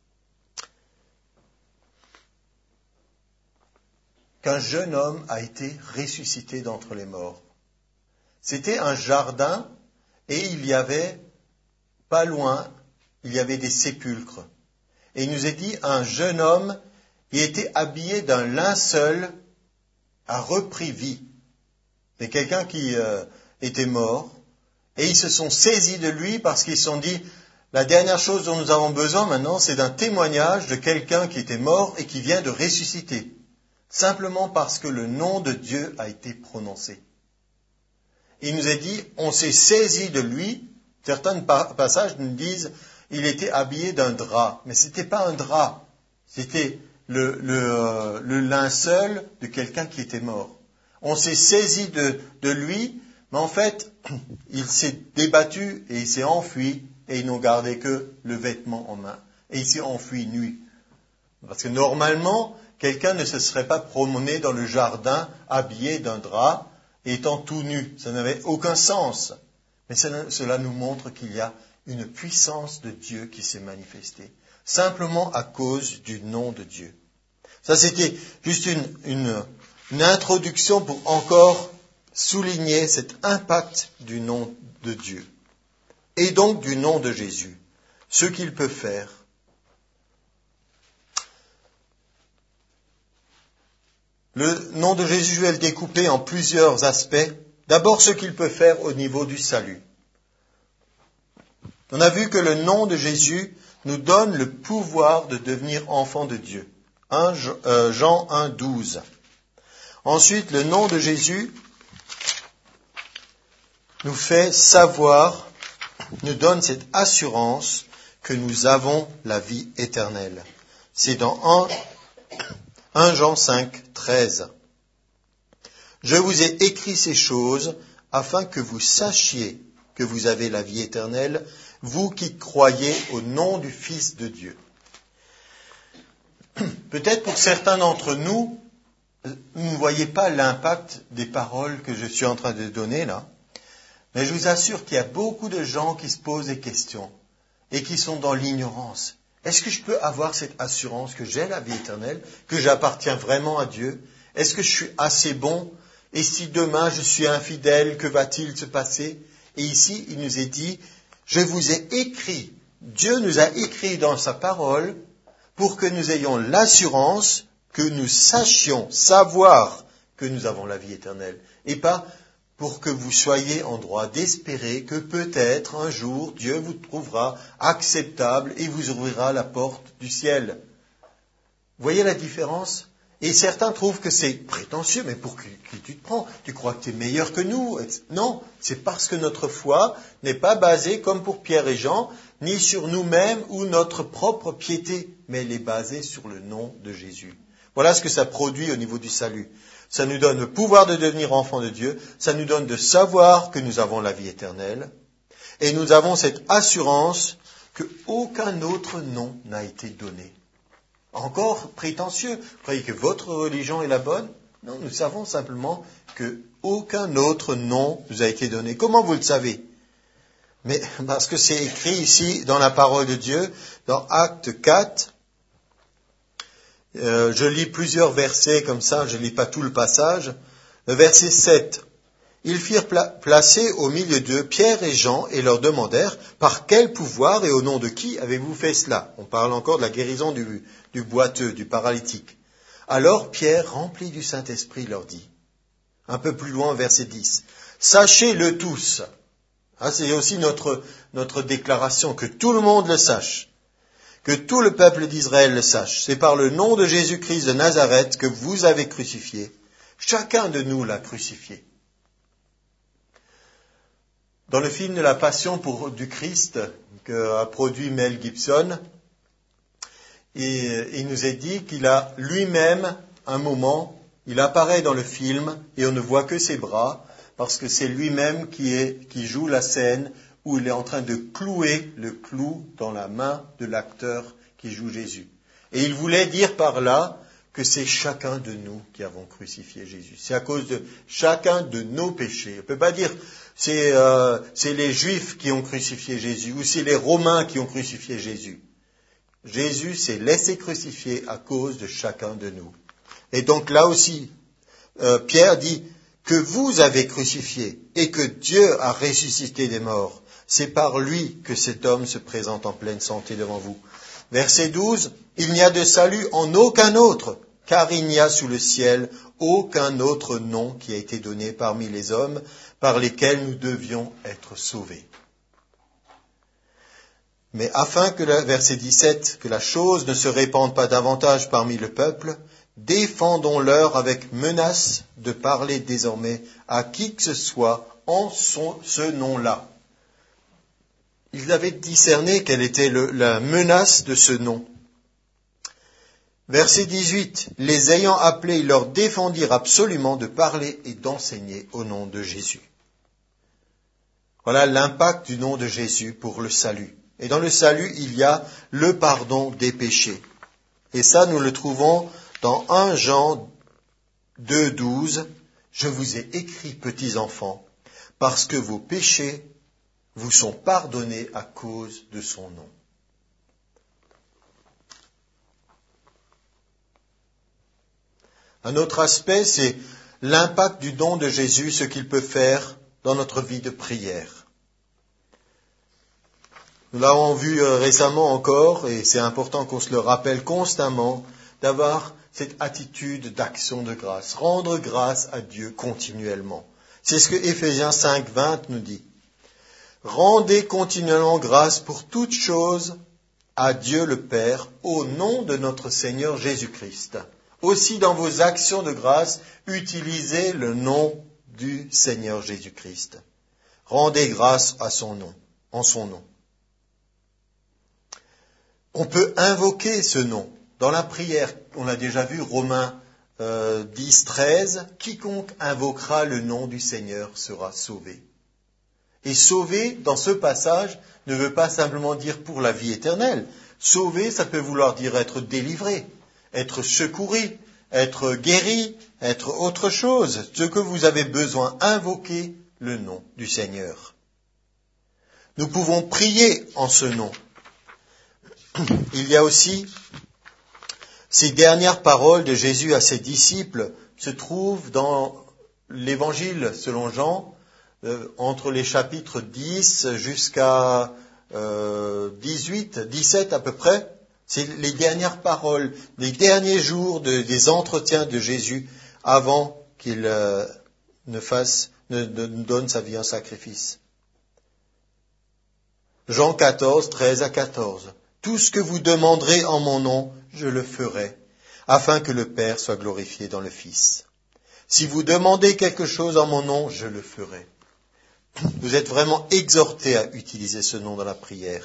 qu'un jeune homme a été ressuscité d'entre les morts. C'était un jardin et il y avait, pas loin, il y avait des sépulcres. Et il nous est dit, un jeune homme qui était habillé d'un linceul a repris vie. C'est quelqu'un qui euh, était mort. Et ils se sont saisis de lui parce qu'ils se sont dit, la dernière chose dont nous avons besoin maintenant, c'est d'un témoignage de quelqu'un qui était mort et qui vient de ressusciter. Simplement parce que le nom de Dieu a été prononcé. Il nous est dit, on s'est saisi de lui. Certains passages nous disent, il était habillé d'un drap. Mais ce n'était pas un drap. C'était le, le, le linceul de quelqu'un qui était mort. On s'est saisi de, de lui, mais en fait, il s'est débattu et il s'est enfui et ils n'ont gardé que le vêtement en main. Et il s'est enfui nu. Parce que normalement, quelqu'un ne se serait pas promené dans le jardin habillé d'un drap et étant tout nu. Ça n'avait aucun sens. Mais cela nous montre qu'il y a une puissance de Dieu qui s'est manifestée. Simplement à cause du nom de Dieu. Ça, c'était juste une, une, une introduction pour encore souligner cet impact du nom de Dieu. Et donc du nom de Jésus. Ce qu'il peut faire. Le nom de Jésus est découpé en plusieurs aspects. D'abord, ce qu'il peut faire au niveau du salut. On a vu que le nom de Jésus nous donne le pouvoir de devenir enfant de Dieu. Jean un, douze. Ensuite, le nom de Jésus nous fait savoir, nous donne cette assurance que nous avons la vie éternelle. C'est dans un Jean cinq, treize. Je vous ai écrit ces choses afin que vous sachiez que vous avez la vie éternelle, vous qui croyez au nom du Fils de Dieu. Peut-être pour certains d'entre nous, vous ne voyez pas l'impact des paroles que je suis en train de donner là, mais je vous assure qu'il y a beaucoup de gens qui se posent des questions et qui sont dans l'ignorance. Est-ce que je peux avoir cette assurance que j'ai la vie éternelle, que j'appartiens vraiment à Dieu? Est-ce que je suis assez bon? Et si demain je suis infidèle, que va-t-il se passer? Et ici, il nous est dit, je vous ai écrit, Dieu nous a écrit dans sa parole pour que nous ayons l'assurance que nous sachions, savoir que nous avons la vie éternelle, et pas pour que vous soyez en droit d'espérer que peut-être un jour Dieu vous trouvera acceptable et vous ouvrira la porte du ciel. Vous voyez la différence ? Et certains trouvent que c'est prétentieux, mais pour qui, qui tu te prends ? Tu crois que tu es meilleur que nous ? Non, c'est parce que notre foi n'est pas basée, comme pour Pierre et Jean, ni sur nous-mêmes ou notre propre piété, mais elle est basée sur le nom de Jésus. Voilà ce que ça produit au niveau du salut. Ça nous donne le pouvoir de devenir enfants de Dieu, ça nous donne de savoir que nous avons la vie éternelle, et nous avons cette assurance qu'aucun autre nom n'a été donné. Encore prétentieux, vous croyez que votre religion est la bonne ? Non, nous savons simplement qu'aucun autre nom nous a été donné. Comment vous le savez ? Mais parce que c'est écrit ici dans la parole de Dieu, dans Actes quatre, euh, je lis plusieurs versets comme ça, je ne lis pas tout le passage. Le verset sept, ils firent pla- placer au milieu d'eux Pierre et Jean et leur demandèrent « Par quel pouvoir et au nom de qui avez-vous fait cela ?» On parle encore de la guérison du, du boiteux, du paralytique. Alors Pierre, rempli du Saint-Esprit, leur dit, un peu plus loin, verset dix, « Sachez-le tous ». Ah, c'est aussi notre, notre déclaration, que tout le monde le sache, que tout le peuple d'Israël le sache. C'est par le nom de Jésus-Christ de Nazareth que vous avez crucifié. Chacun de nous l'a crucifié. Dans le film de la Passion pour, du Christ, qu'a produit Mel Gibson, et, il nous est dit qu'il a lui-même, un moment, il apparaît dans le film et on ne voit que ses bras, parce que c'est lui-même qui, est, qui joue la scène où il est en train de clouer le clou dans la main de l'acteur qui joue Jésus. Et il voulait dire par là que c'est chacun de nous qui avons crucifié Jésus. C'est à cause de chacun de nos péchés. On ne peut pas dire c'est, euh, c'est les Juifs qui ont crucifié Jésus ou c'est les Romains qui ont crucifié Jésus. Jésus s'est laissé crucifier à cause de chacun de nous. Et donc là aussi, euh, Pierre dit que vous avez crucifié et que Dieu a ressuscité des morts. C'est par lui que cet homme se présente en pleine santé devant vous. Verset douze, il n'y a de salut en aucun autre, car il n'y a sous le ciel aucun autre nom qui a été donné parmi les hommes par lesquels nous devions être sauvés. Mais afin que, le verset dix-sept, que la chose ne se répande pas davantage parmi le peuple, défendons-leur avec menace de parler désormais à qui que ce soit en son, ce nom-là. Ils avaient discerné quelle était le, la menace de ce nom. Verset dix-huit. Les ayant appelés, ils leur défendirent absolument de parler et d'enseigner au nom de Jésus. Voilà l'impact du nom de Jésus pour le salut. Et dans le salut, il y a le pardon des péchés. Et ça, nous le trouvons dans premier Jean deux, douze. Je vous ai écrit, petits enfants, parce que vos péchés vous sont pardonnés à cause de son nom. Un autre aspect, c'est l'impact du don de Jésus, ce qu'il peut faire dans notre vie de prière. Nous l'avons vu récemment encore, et c'est important qu'on se le rappelle constamment, d'avoir cette attitude d'action de grâce, rendre grâce à Dieu continuellement. C'est ce que Éphésiens cinq, vingt nous dit. Rendez continuellement grâce pour toutes choses à Dieu le Père, au nom de notre Seigneur Jésus-Christ. Aussi dans vos actions de grâce, utilisez le nom du Seigneur Jésus-Christ. Rendez grâce à son nom, en son nom. On peut invoquer ce nom. Dans la prière, on l'a déjà vu, Romains euh, dix, treize, quiconque invoquera le nom du Seigneur sera sauvé. Et sauver, dans ce passage, ne veut pas simplement dire pour la vie éternelle. Sauver, ça peut vouloir dire être délivré, être secouru, être guéri, être autre chose. Ce que vous avez besoin, invoquer le nom du Seigneur. Nous pouvons prier en ce nom. Il y a aussi ces dernières paroles de Jésus à ses disciples se trouvent dans l'Évangile selon Jean, euh, entre les chapitres dix jusqu'à euh, dix-huit, dix-sept à peu près. C'est les dernières paroles, les derniers jours de, des entretiens de Jésus avant qu'il euh, ne fasse, ne, ne donne sa vie en sacrifice. Jean quatorze, treize à quatorze. Tout ce que vous demanderez en mon nom, je le ferai, afin que le Père soit glorifié dans le Fils. Si vous demandez quelque chose en mon nom, je le ferai. Vous êtes vraiment exhortés à utiliser ce nom dans la prière.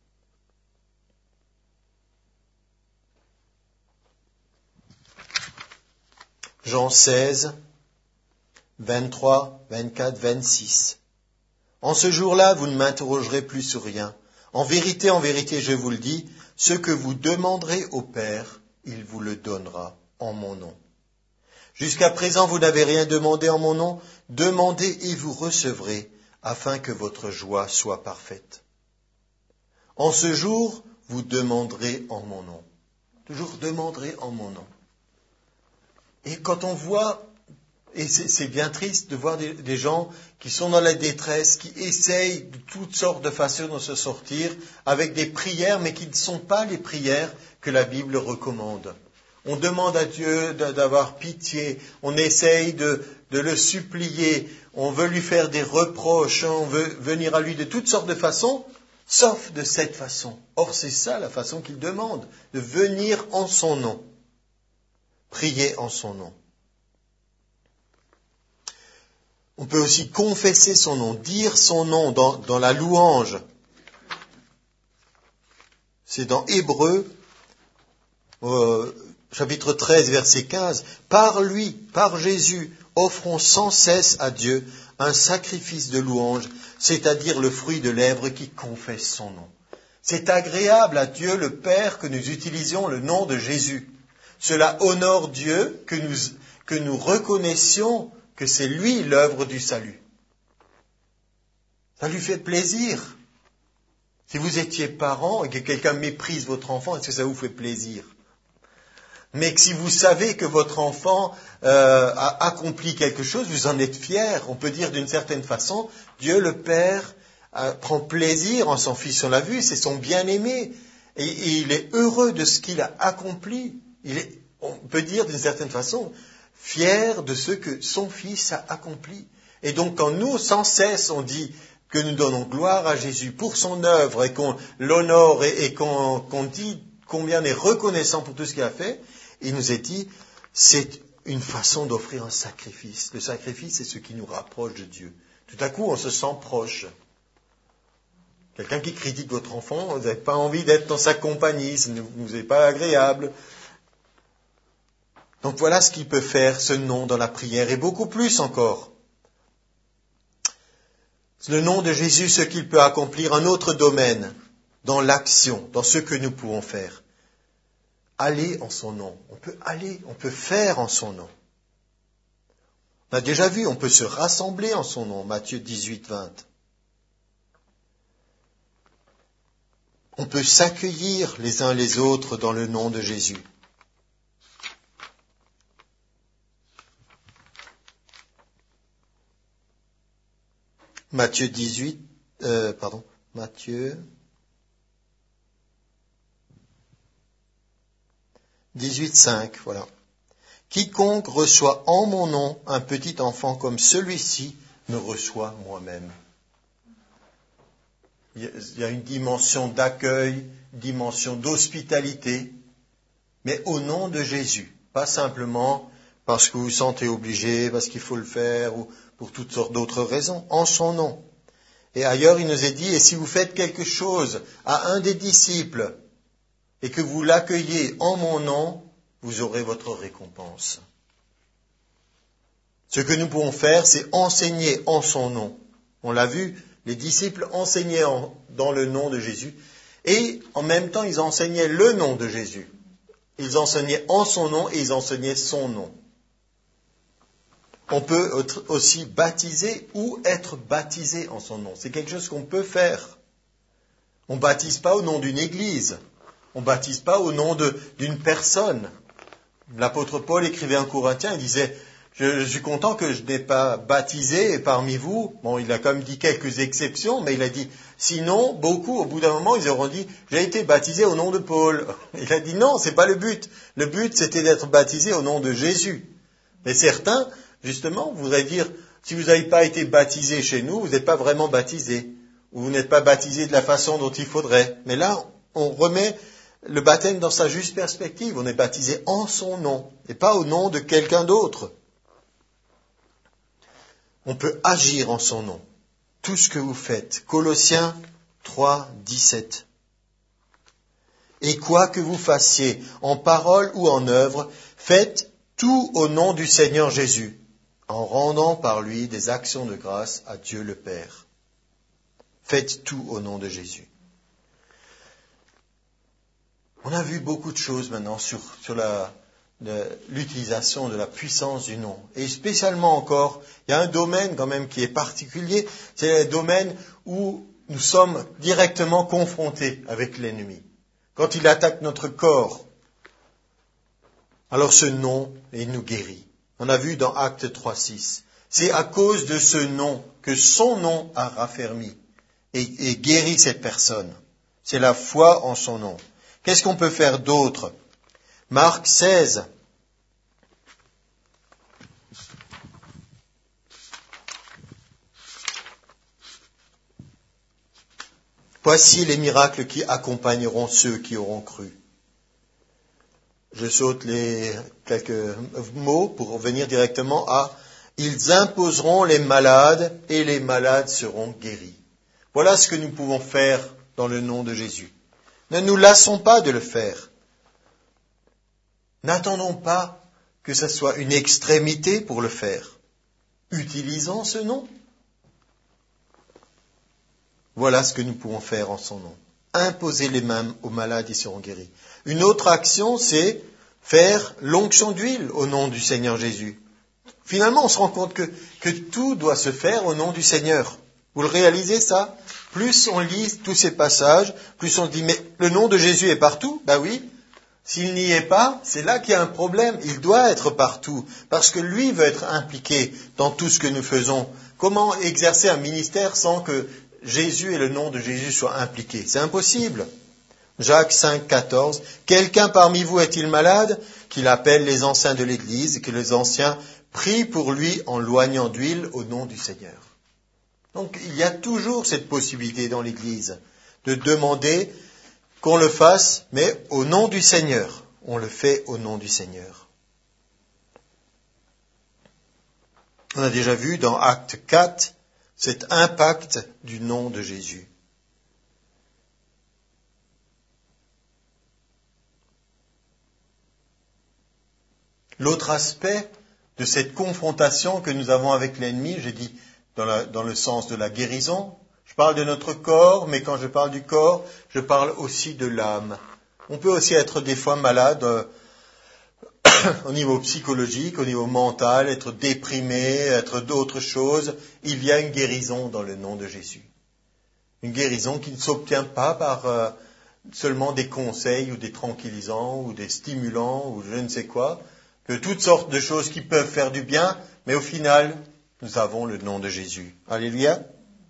Jean seize, vingt-trois, vingt-quatre, vingt-six. En ce jour-là, vous ne m'interrogerez plus sur rien. En vérité, en vérité, je vous le dis, ce que vous demanderez au Père, il vous le donnera en mon nom. Jusqu'à présent, vous n'avez rien demandé en mon nom. Demandez et vous recevrez, afin que votre joie soit parfaite. En ce jour, vous demanderez en mon nom. Toujours demanderez en mon nom. Et quand on voit, et c'est, c'est bien triste de voir des, des gens qui sont dans la détresse, qui essayent de toutes sortes de façons de se sortir avec des prières, mais qui ne sont pas les prières que la Bible recommande. On demande à Dieu d'avoir pitié, on essaye de, de le supplier, on veut lui faire des reproches, on veut venir à lui de toutes sortes de façons, sauf de cette façon. Or, c'est ça la façon qu'il demande, de venir en son nom. Prier en son nom. On peut aussi confesser son nom, dire son nom dans, dans la louange. C'est dans Hébreux, euh, chapitre treize, verset quinze. Par lui, par Jésus, offrons sans cesse à Dieu un sacrifice de louange, c'est-à-dire le fruit de lèvres qui confesse son nom. C'est agréable à Dieu le Père que nous utilisions le nom de Jésus. Cela honore Dieu que nous, que nous reconnaissions que c'est lui l'œuvre du salut. Ça lui fait plaisir. Si vous étiez parent et que quelqu'un méprise votre enfant, est-ce que ça vous fait plaisir? Mais que si vous savez que votre enfant euh, a accompli quelque chose, vous en êtes fiers. On peut dire d'une certaine façon, Dieu le Père euh, prend plaisir en son Fils. On l'a vu, c'est son bien-aimé. Et, et il est heureux de ce qu'il a accompli. Il est, on peut dire d'une certaine façon, fier de ce que son Fils a accompli. Et donc quand nous, sans cesse, on dit que nous donnons gloire à Jésus pour son œuvre et qu'on l'honore et, et qu'on, qu'on dit combien on est reconnaissant pour tout ce qu'il a fait, il nous est dit, c'est une façon d'offrir un sacrifice. Le sacrifice, c'est ce qui nous rapproche de Dieu. Tout à coup, on se sent proche. Quelqu'un qui critique votre enfant, vous n'avez pas envie d'être dans sa compagnie, ça ne vous est pas agréable. Donc voilà ce qu'il peut faire, ce nom dans la prière, et beaucoup plus encore. Le nom de Jésus, ce qu'il peut accomplir, un autre domaine, dans l'action, dans ce que nous pouvons faire. Aller en son nom. On peut aller, on peut faire en son nom. On a déjà vu, on peut se rassembler en son nom, Matthieu dix-huit, vingt. On peut s'accueillir les uns les autres dans le nom de Jésus. Matthieu dix-huit, euh, pardon, Matthieu dix-huit, cinq, voilà. Quiconque reçoit en mon nom un petit enfant comme celui-ci me reçoit moi-même. Il y a une dimension d'accueil, dimension d'hospitalité, mais au nom de Jésus, pas simplement parce que vous vous sentez obligé, parce qu'il faut le faire, ou pour toutes sortes d'autres raisons, en son nom. Et ailleurs, il nous est dit, et si vous faites quelque chose à un des disciples, et que vous l'accueillez en mon nom, vous aurez votre récompense. Ce que nous pouvons faire, c'est enseigner en son nom. On l'a vu, les disciples enseignaient en, dans le nom de Jésus, et en même temps, ils enseignaient le nom de Jésus. Ils enseignaient en son nom et ils enseignaient son nom. On peut aussi baptiser ou être baptisé en son nom. C'est quelque chose qu'on peut faire. On ne baptise pas au nom d'une église. On ne baptise pas au nom de, d'une personne. L'apôtre Paul écrivait en Corinthiens, il disait, Je, je suis content que je n'ai pas baptisé parmi vous. Bon, il a quand même dit quelques exceptions, mais il a dit, sinon, beaucoup, au bout d'un moment, ils auront dit, j'ai été baptisé au nom de Paul. Il a dit, non, c'est pas le but. Le but, c'était d'être baptisé au nom de Jésus. Mais certains, justement, voudraient dire, si vous n'avez pas été baptisé chez nous, vous n'êtes pas vraiment baptisé. Ou vous n'êtes pas baptisé de la façon dont il faudrait. Mais là, on remet le baptême dans sa juste perspective. On est baptisé en son nom, et pas au nom de quelqu'un d'autre. On peut agir en son nom. Tout ce que vous faites. Colossiens trois, dix-sept. Et quoi que vous fassiez, en parole ou en œuvre, faites tout au nom du Seigneur Jésus, en rendant par lui des actions de grâce à Dieu le Père. Faites tout au nom de Jésus. On a vu beaucoup de choses maintenant sur, sur la, de, l'utilisation de la puissance du nom. Et spécialement encore, il y a un domaine quand même qui est particulier, c'est le domaine où nous sommes directement confrontés avec l'ennemi. Quand il attaque notre corps, alors ce nom, il nous guérit. On a vu dans Actes trois, six. C'est à cause de ce nom que son nom a raffermi et, et guéri cette personne. C'est la foi en son nom. Qu'est-ce qu'on peut faire d'autre? Marc seize. Voici les miracles qui accompagneront ceux qui auront cru. Je saute les quelques mots pour revenir directement à « Ils imposeront les malades et les malades seront guéris ». Voilà ce que nous pouvons faire dans le nom de Jésus. Ne nous lassons pas de le faire. N'attendons pas que ce soit une extrémité pour le faire. Utilisons ce nom. Voilà ce que nous pouvons faire en son nom. Imposer les mains aux malades, ils seront guéris. Une autre action, c'est faire l'onction d'huile au nom du Seigneur Jésus. Finalement, on se rend compte que, que tout doit se faire au nom du Seigneur. Vous le réalisez, ça? Plus on lit tous ces passages, plus on se dit, mais le nom de Jésus est partout? Ben oui. S'il n'y est pas, c'est là qu'il y a un problème. Il doit être partout, parce que lui veut être impliqué dans tout ce que nous faisons. Comment exercer un ministère sans que Jésus et le nom de Jésus soient impliqués? C'est impossible. Jacques cinq, quatorze. Quelqu'un parmi vous est-il malade? Qu'il appelle les anciens de l'Église et que les anciens prient pour lui en loignant d'huile au nom du Seigneur. Donc il y a toujours cette possibilité dans l'Église de demander qu'on le fasse, mais au nom du Seigneur. On le fait au nom du Seigneur. On a déjà vu dans Acte quatre cet impact du nom de Jésus. L'autre aspect de cette confrontation que nous avons avec l'ennemi, j'ai dit dans, la, dans le sens de la guérison, je parle de notre corps, mais quand je parle du corps, je parle aussi de l'âme. On peut aussi être des fois malade euh, au niveau psychologique, au niveau mental, être déprimé, être d'autres choses. Il y a une guérison dans le nom de Jésus. Une guérison qui ne s'obtient pas par euh, seulement des conseils ou des tranquillisants ou des stimulants ou je ne sais quoi, que toutes sortes de choses qui peuvent faire du bien, mais au final, nous avons le nom de Jésus. Alléluia.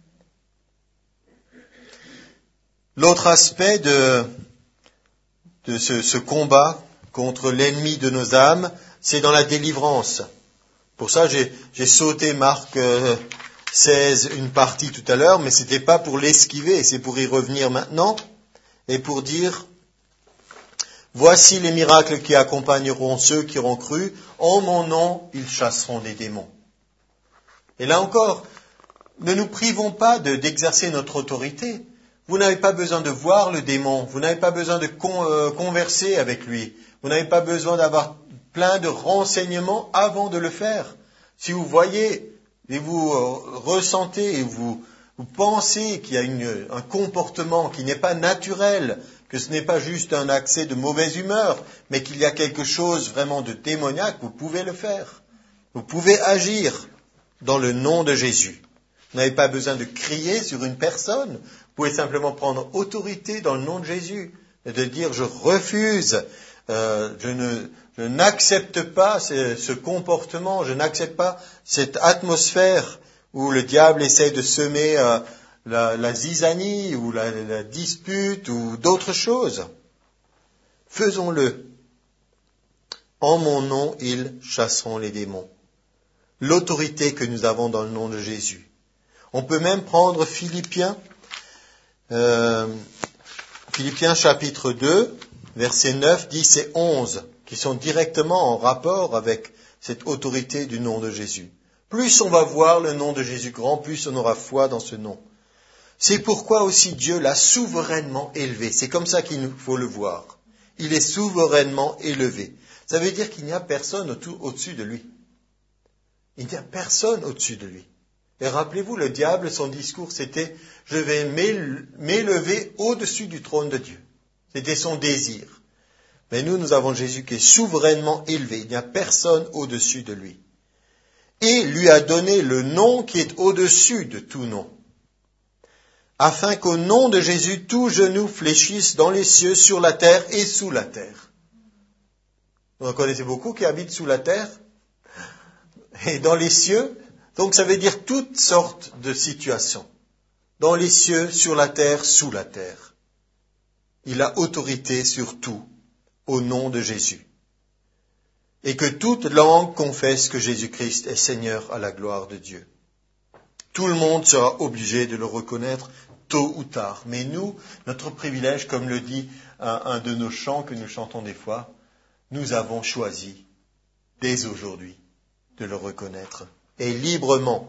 L'autre aspect de, de ce, ce combat contre l'ennemi de nos âmes, c'est dans la délivrance. Pour ça, j'ai, j'ai sauté Marc euh, seize, une partie tout à l'heure, mais c'était pas pour l'esquiver, c'est pour y revenir maintenant, et pour dire, voici les miracles qui accompagneront ceux qui auront cru, en mon nom, ils chasseront des démons. Et là encore, ne nous privons pas de, d'exercer notre autorité. Vous n'avez pas besoin de voir le démon, vous n'avez pas besoin de con, euh, converser avec lui, vous n'avez pas besoin d'avoir plein de renseignements avant de le faire. Si vous voyez et vous euh, ressentez et vous, vous pensez qu'il y a une, un comportement qui n'est pas naturel, que ce n'est pas juste un accès de mauvaise humeur, mais qu'il y a quelque chose vraiment de démoniaque, vous pouvez le faire. Vous pouvez agir dans le nom de Jésus. Vous n'avez pas besoin de crier sur une personne. Vous pouvez simplement prendre autorité dans le nom de Jésus et de dire je refuse, euh, je ne, je n'accepte pas ce, ce comportement, je n'accepte pas cette atmosphère où le diable essaie de semer euh, la, la zizanie ou la, la dispute ou d'autres choses. Faisons-le. En mon nom, ils chasseront les démons. L'autorité que nous avons dans le nom de Jésus. On peut même prendre Philippiens, euh, Philippiens chapitre deux, versets neuf, dix et onze, qui sont directement en rapport avec cette autorité du nom de Jésus. Plus on va voir le nom de Jésus grand, plus on aura foi dans ce nom. C'est pourquoi aussi Dieu l'a souverainement élevé. C'est comme ça qu'il faut le voir. Il est souverainement élevé. Ça veut dire qu'il n'y a personne au-dessus de lui. Il n'y a personne au-dessus de lui. Et rappelez-vous, le diable, son discours, c'était « Je vais m'élever au-dessus du trône de Dieu ». C'était son désir. Mais nous, nous avons Jésus qui est souverainement élevé. Il n'y a personne au-dessus de lui. Et lui a donné le nom qui est au-dessus de tout nom, afin qu'au nom de Jésus, tout genou fléchisse dans les cieux, sur la terre et sous la terre. Vous en connaissez beaucoup qui habitent sous la terre et dans les cieux. Donc ça veut dire toutes sortes de situations. Dans les cieux, sur la terre, sous la terre. Il a autorité sur tout, au nom de Jésus. Et que toute langue confesse que Jésus-Christ est Seigneur à la gloire de Dieu. Tout le monde sera obligé de le reconnaître tôt ou tard. Mais nous, notre privilège, comme le dit un, un de nos chants que nous chantons des fois, nous avons choisi, dès aujourd'hui, de le reconnaître. Et librement.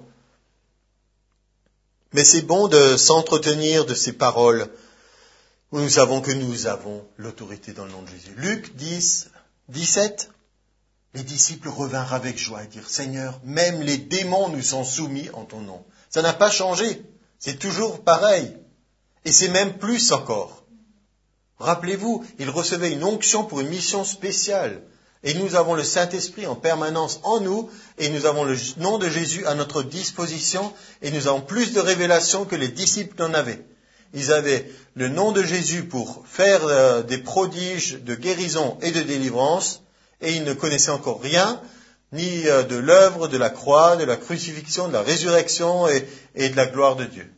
Mais c'est bon de s'entretenir de ces paroles où nous savons que nous avons l'autorité dans le nom de Jésus. Luc dix, dix-sept, les disciples revinrent avec joie et dirent « Seigneur, même les démons nous sont soumis en ton nom. » Ça n'a pas changé, c'est toujours pareil. Et c'est même plus encore. Rappelez-vous, ils recevaient une onction pour une mission spéciale. Et nous avons le Saint-Esprit en permanence en nous, et nous avons le nom de Jésus à notre disposition, et nous avons plus de révélations que les disciples n'en avaient. Ils avaient le nom de Jésus pour faire euh, des prodiges de guérison et de délivrance, et ils ne connaissaient encore rien, ni euh, de l'œuvre, de la croix, de la crucifixion, de la résurrection et, et de la gloire de Dieu.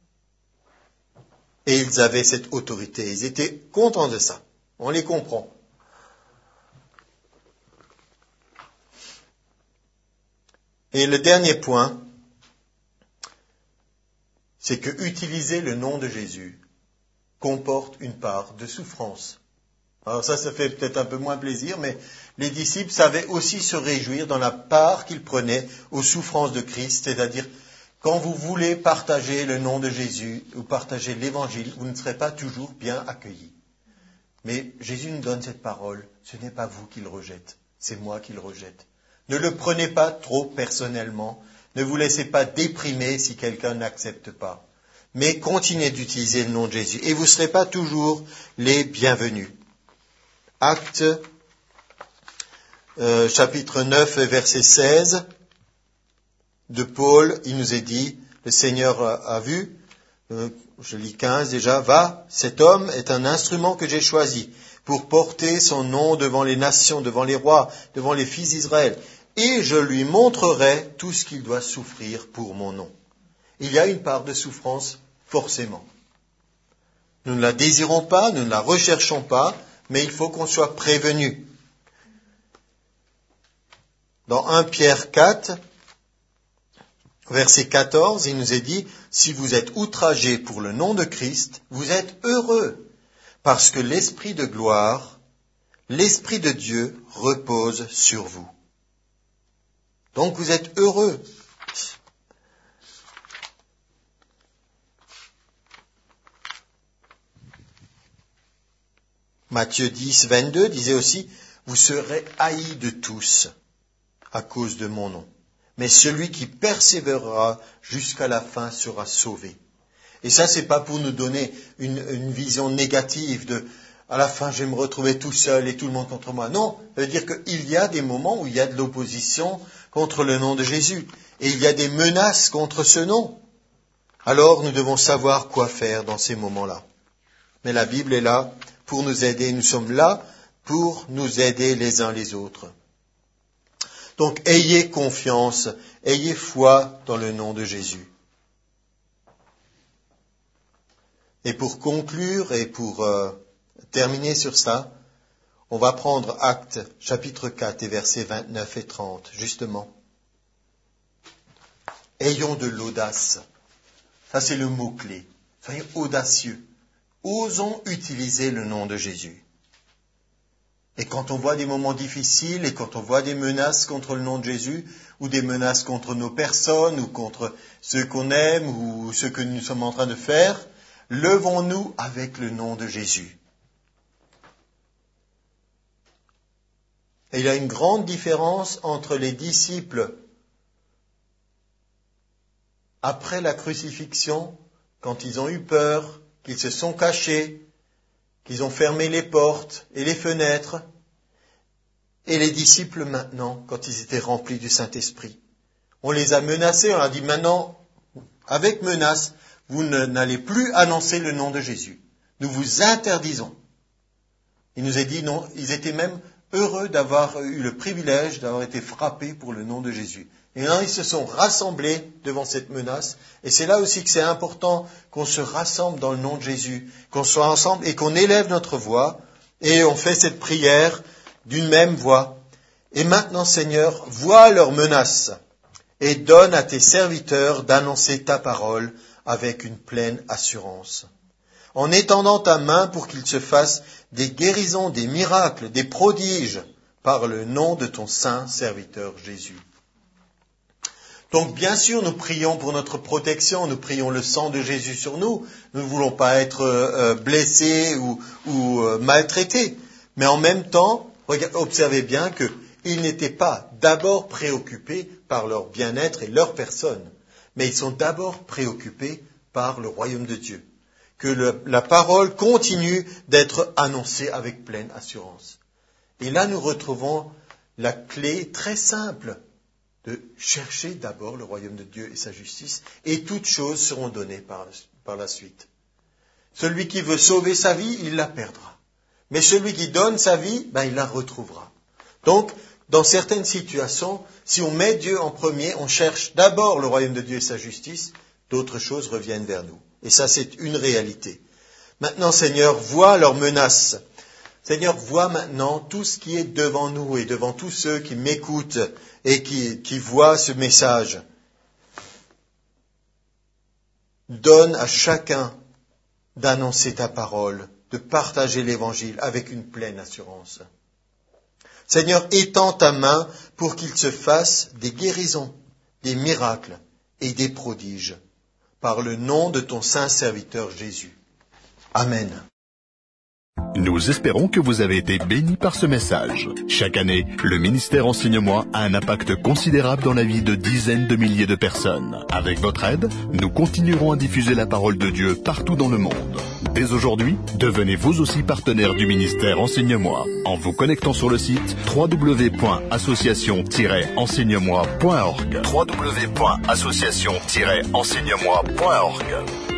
Et ils avaient cette autorité. Ils étaient contents de ça. On les comprend. Et le dernier point, c'est que utiliser le nom de Jésus comporte une part de souffrance. Alors ça, ça fait peut-être un peu moins plaisir, mais les disciples savaient aussi se réjouir dans la part qu'ils prenaient aux souffrances de Christ, c'est-à-dire quand vous voulez partager le nom de Jésus ou partager l'évangile, vous ne serez pas toujours bien accueillis. Mais Jésus nous donne cette parole, ce n'est pas vous qui le rejette, c'est moi qui le rejette. Ne le prenez pas trop personnellement, ne vous laissez pas déprimer si quelqu'un n'accepte pas, mais continuez d'utiliser le nom de Jésus et vous ne serez pas toujours les bienvenus. Acte euh, chapitre neuf, verset seize de Paul, il nous est dit, le Seigneur a, a vu, euh, je lis quinze déjà, « Va, cet homme est un instrument que j'ai choisi pour porter son nom devant les nations, devant les rois, devant les fils d'Israël, et je lui montrerai tout ce qu'il doit souffrir pour mon nom. » Il y a une part de souffrance, forcément. Nous ne la désirons pas, nous ne la recherchons pas, mais il faut qu'on soit prévenu. Dans premier Pierre quatre, verset quatorze, il nous est dit, « Si vous êtes outragés pour le nom de Christ, vous êtes heureux, parce que l'Esprit de gloire, l'Esprit de Dieu repose sur vous. » Donc vous êtes heureux. Matthieu dix, vingt-deux disait aussi, « Vous serez haïs de tous à cause de mon nom. Mais celui qui persévérera jusqu'à la fin sera sauvé. » Et ça, c'est pas pour nous donner une, une vision négative de « à la fin, je vais me retrouver tout seul et tout le monde contre moi ». Non, ça veut dire qu'il y a des moments où il y a de l'opposition contre le nom de Jésus. Et il y a des menaces contre ce nom. Alors, nous devons savoir quoi faire dans ces moments-là. Mais la Bible est là pour nous aider. Nous sommes là pour nous aider les uns les autres. Donc, ayez confiance, ayez foi dans le nom de Jésus. Et pour conclure et pour euh, terminer sur ça, on va prendre Actes, chapitre quatre, et versets vingt-neuf et trente, justement. Ayons de l'audace. Ça, c'est le mot-clé. Soyons audacieux. Osons utiliser le nom de Jésus. Et quand on voit des moments difficiles et quand on voit des menaces contre le nom de Jésus, ou des menaces contre nos personnes, ou contre ceux qu'on aime, ou ce que nous sommes en train de faire, levons-nous avec le nom de Jésus. Et il y a une grande différence entre les disciples après la crucifixion, quand ils ont eu peur, qu'ils se sont cachés, qu'ils ont fermé les portes et les fenêtres, et les disciples maintenant, quand ils étaient remplis du Saint-Esprit. On les a menacés, on leur a dit maintenant, avec menace, vous n'allez plus annoncer le nom de Jésus. Nous vous interdisons. Il nous a dit non, ils étaient même heureux d'avoir eu le privilège d'avoir été frappés pour le nom de Jésus. Et là, ils se sont rassemblés devant cette menace. Et c'est là aussi que c'est important qu'on se rassemble dans le nom de Jésus, qu'on soit ensemble et qu'on élève notre voix. Et on fait cette prière d'une même voix. Et maintenant, Seigneur, vois leurs menaces et donne à tes serviteurs d'annoncer ta parole avec une pleine assurance. En étendant ta main pour qu'il se fasse des guérisons, des miracles, des prodiges par le nom de ton saint serviteur Jésus. Donc bien sûr, nous prions pour notre protection, nous prions le sang de Jésus sur nous. Nous ne voulons pas être euh, blessés ou, ou euh, maltraités. Mais en même temps, regardez, observez bien qu'ils n'étaient pas d'abord préoccupés par leur bien-être et leur personne, mais ils sont d'abord préoccupés par le royaume de Dieu. Que le, la parole continue d'être annoncée avec pleine assurance. Et là, nous retrouvons la clé très simple de chercher d'abord le royaume de Dieu et sa justice, et toutes choses seront données par, par la suite. Celui qui veut sauver sa vie, il la perdra. Mais celui qui donne sa vie, ben, il la retrouvera. Donc, dans certaines situations, si on met Dieu en premier, on cherche d'abord le royaume de Dieu et sa justice, d'autres choses reviennent vers nous. Et ça, c'est une réalité. Maintenant, Seigneur, vois leurs menaces. Seigneur, vois maintenant tout ce qui est devant nous et devant tous ceux qui m'écoutent et qui, qui voient ce message. Donne à chacun d'annoncer ta parole, de partager l'évangile avec une pleine assurance. Seigneur, étends ta main pour qu'il se fasse des guérisons, des miracles et des prodiges, par le nom de ton saint serviteur Jésus. Amen. Nous espérons que vous avez été bénis par ce message. Chaque année, le ministère Enseigne-moi a un impact considérable dans la vie de dizaines de milliers de personnes. Avec votre aide, nous continuerons à diffuser la parole de Dieu partout dans le monde. Dès aujourd'hui, devenez vous aussi partenaire du ministère Enseigne-moi en vous connectant sur le site w w w point association tiret enseigne moi point org. w w w point association tiret enseigne moi point org.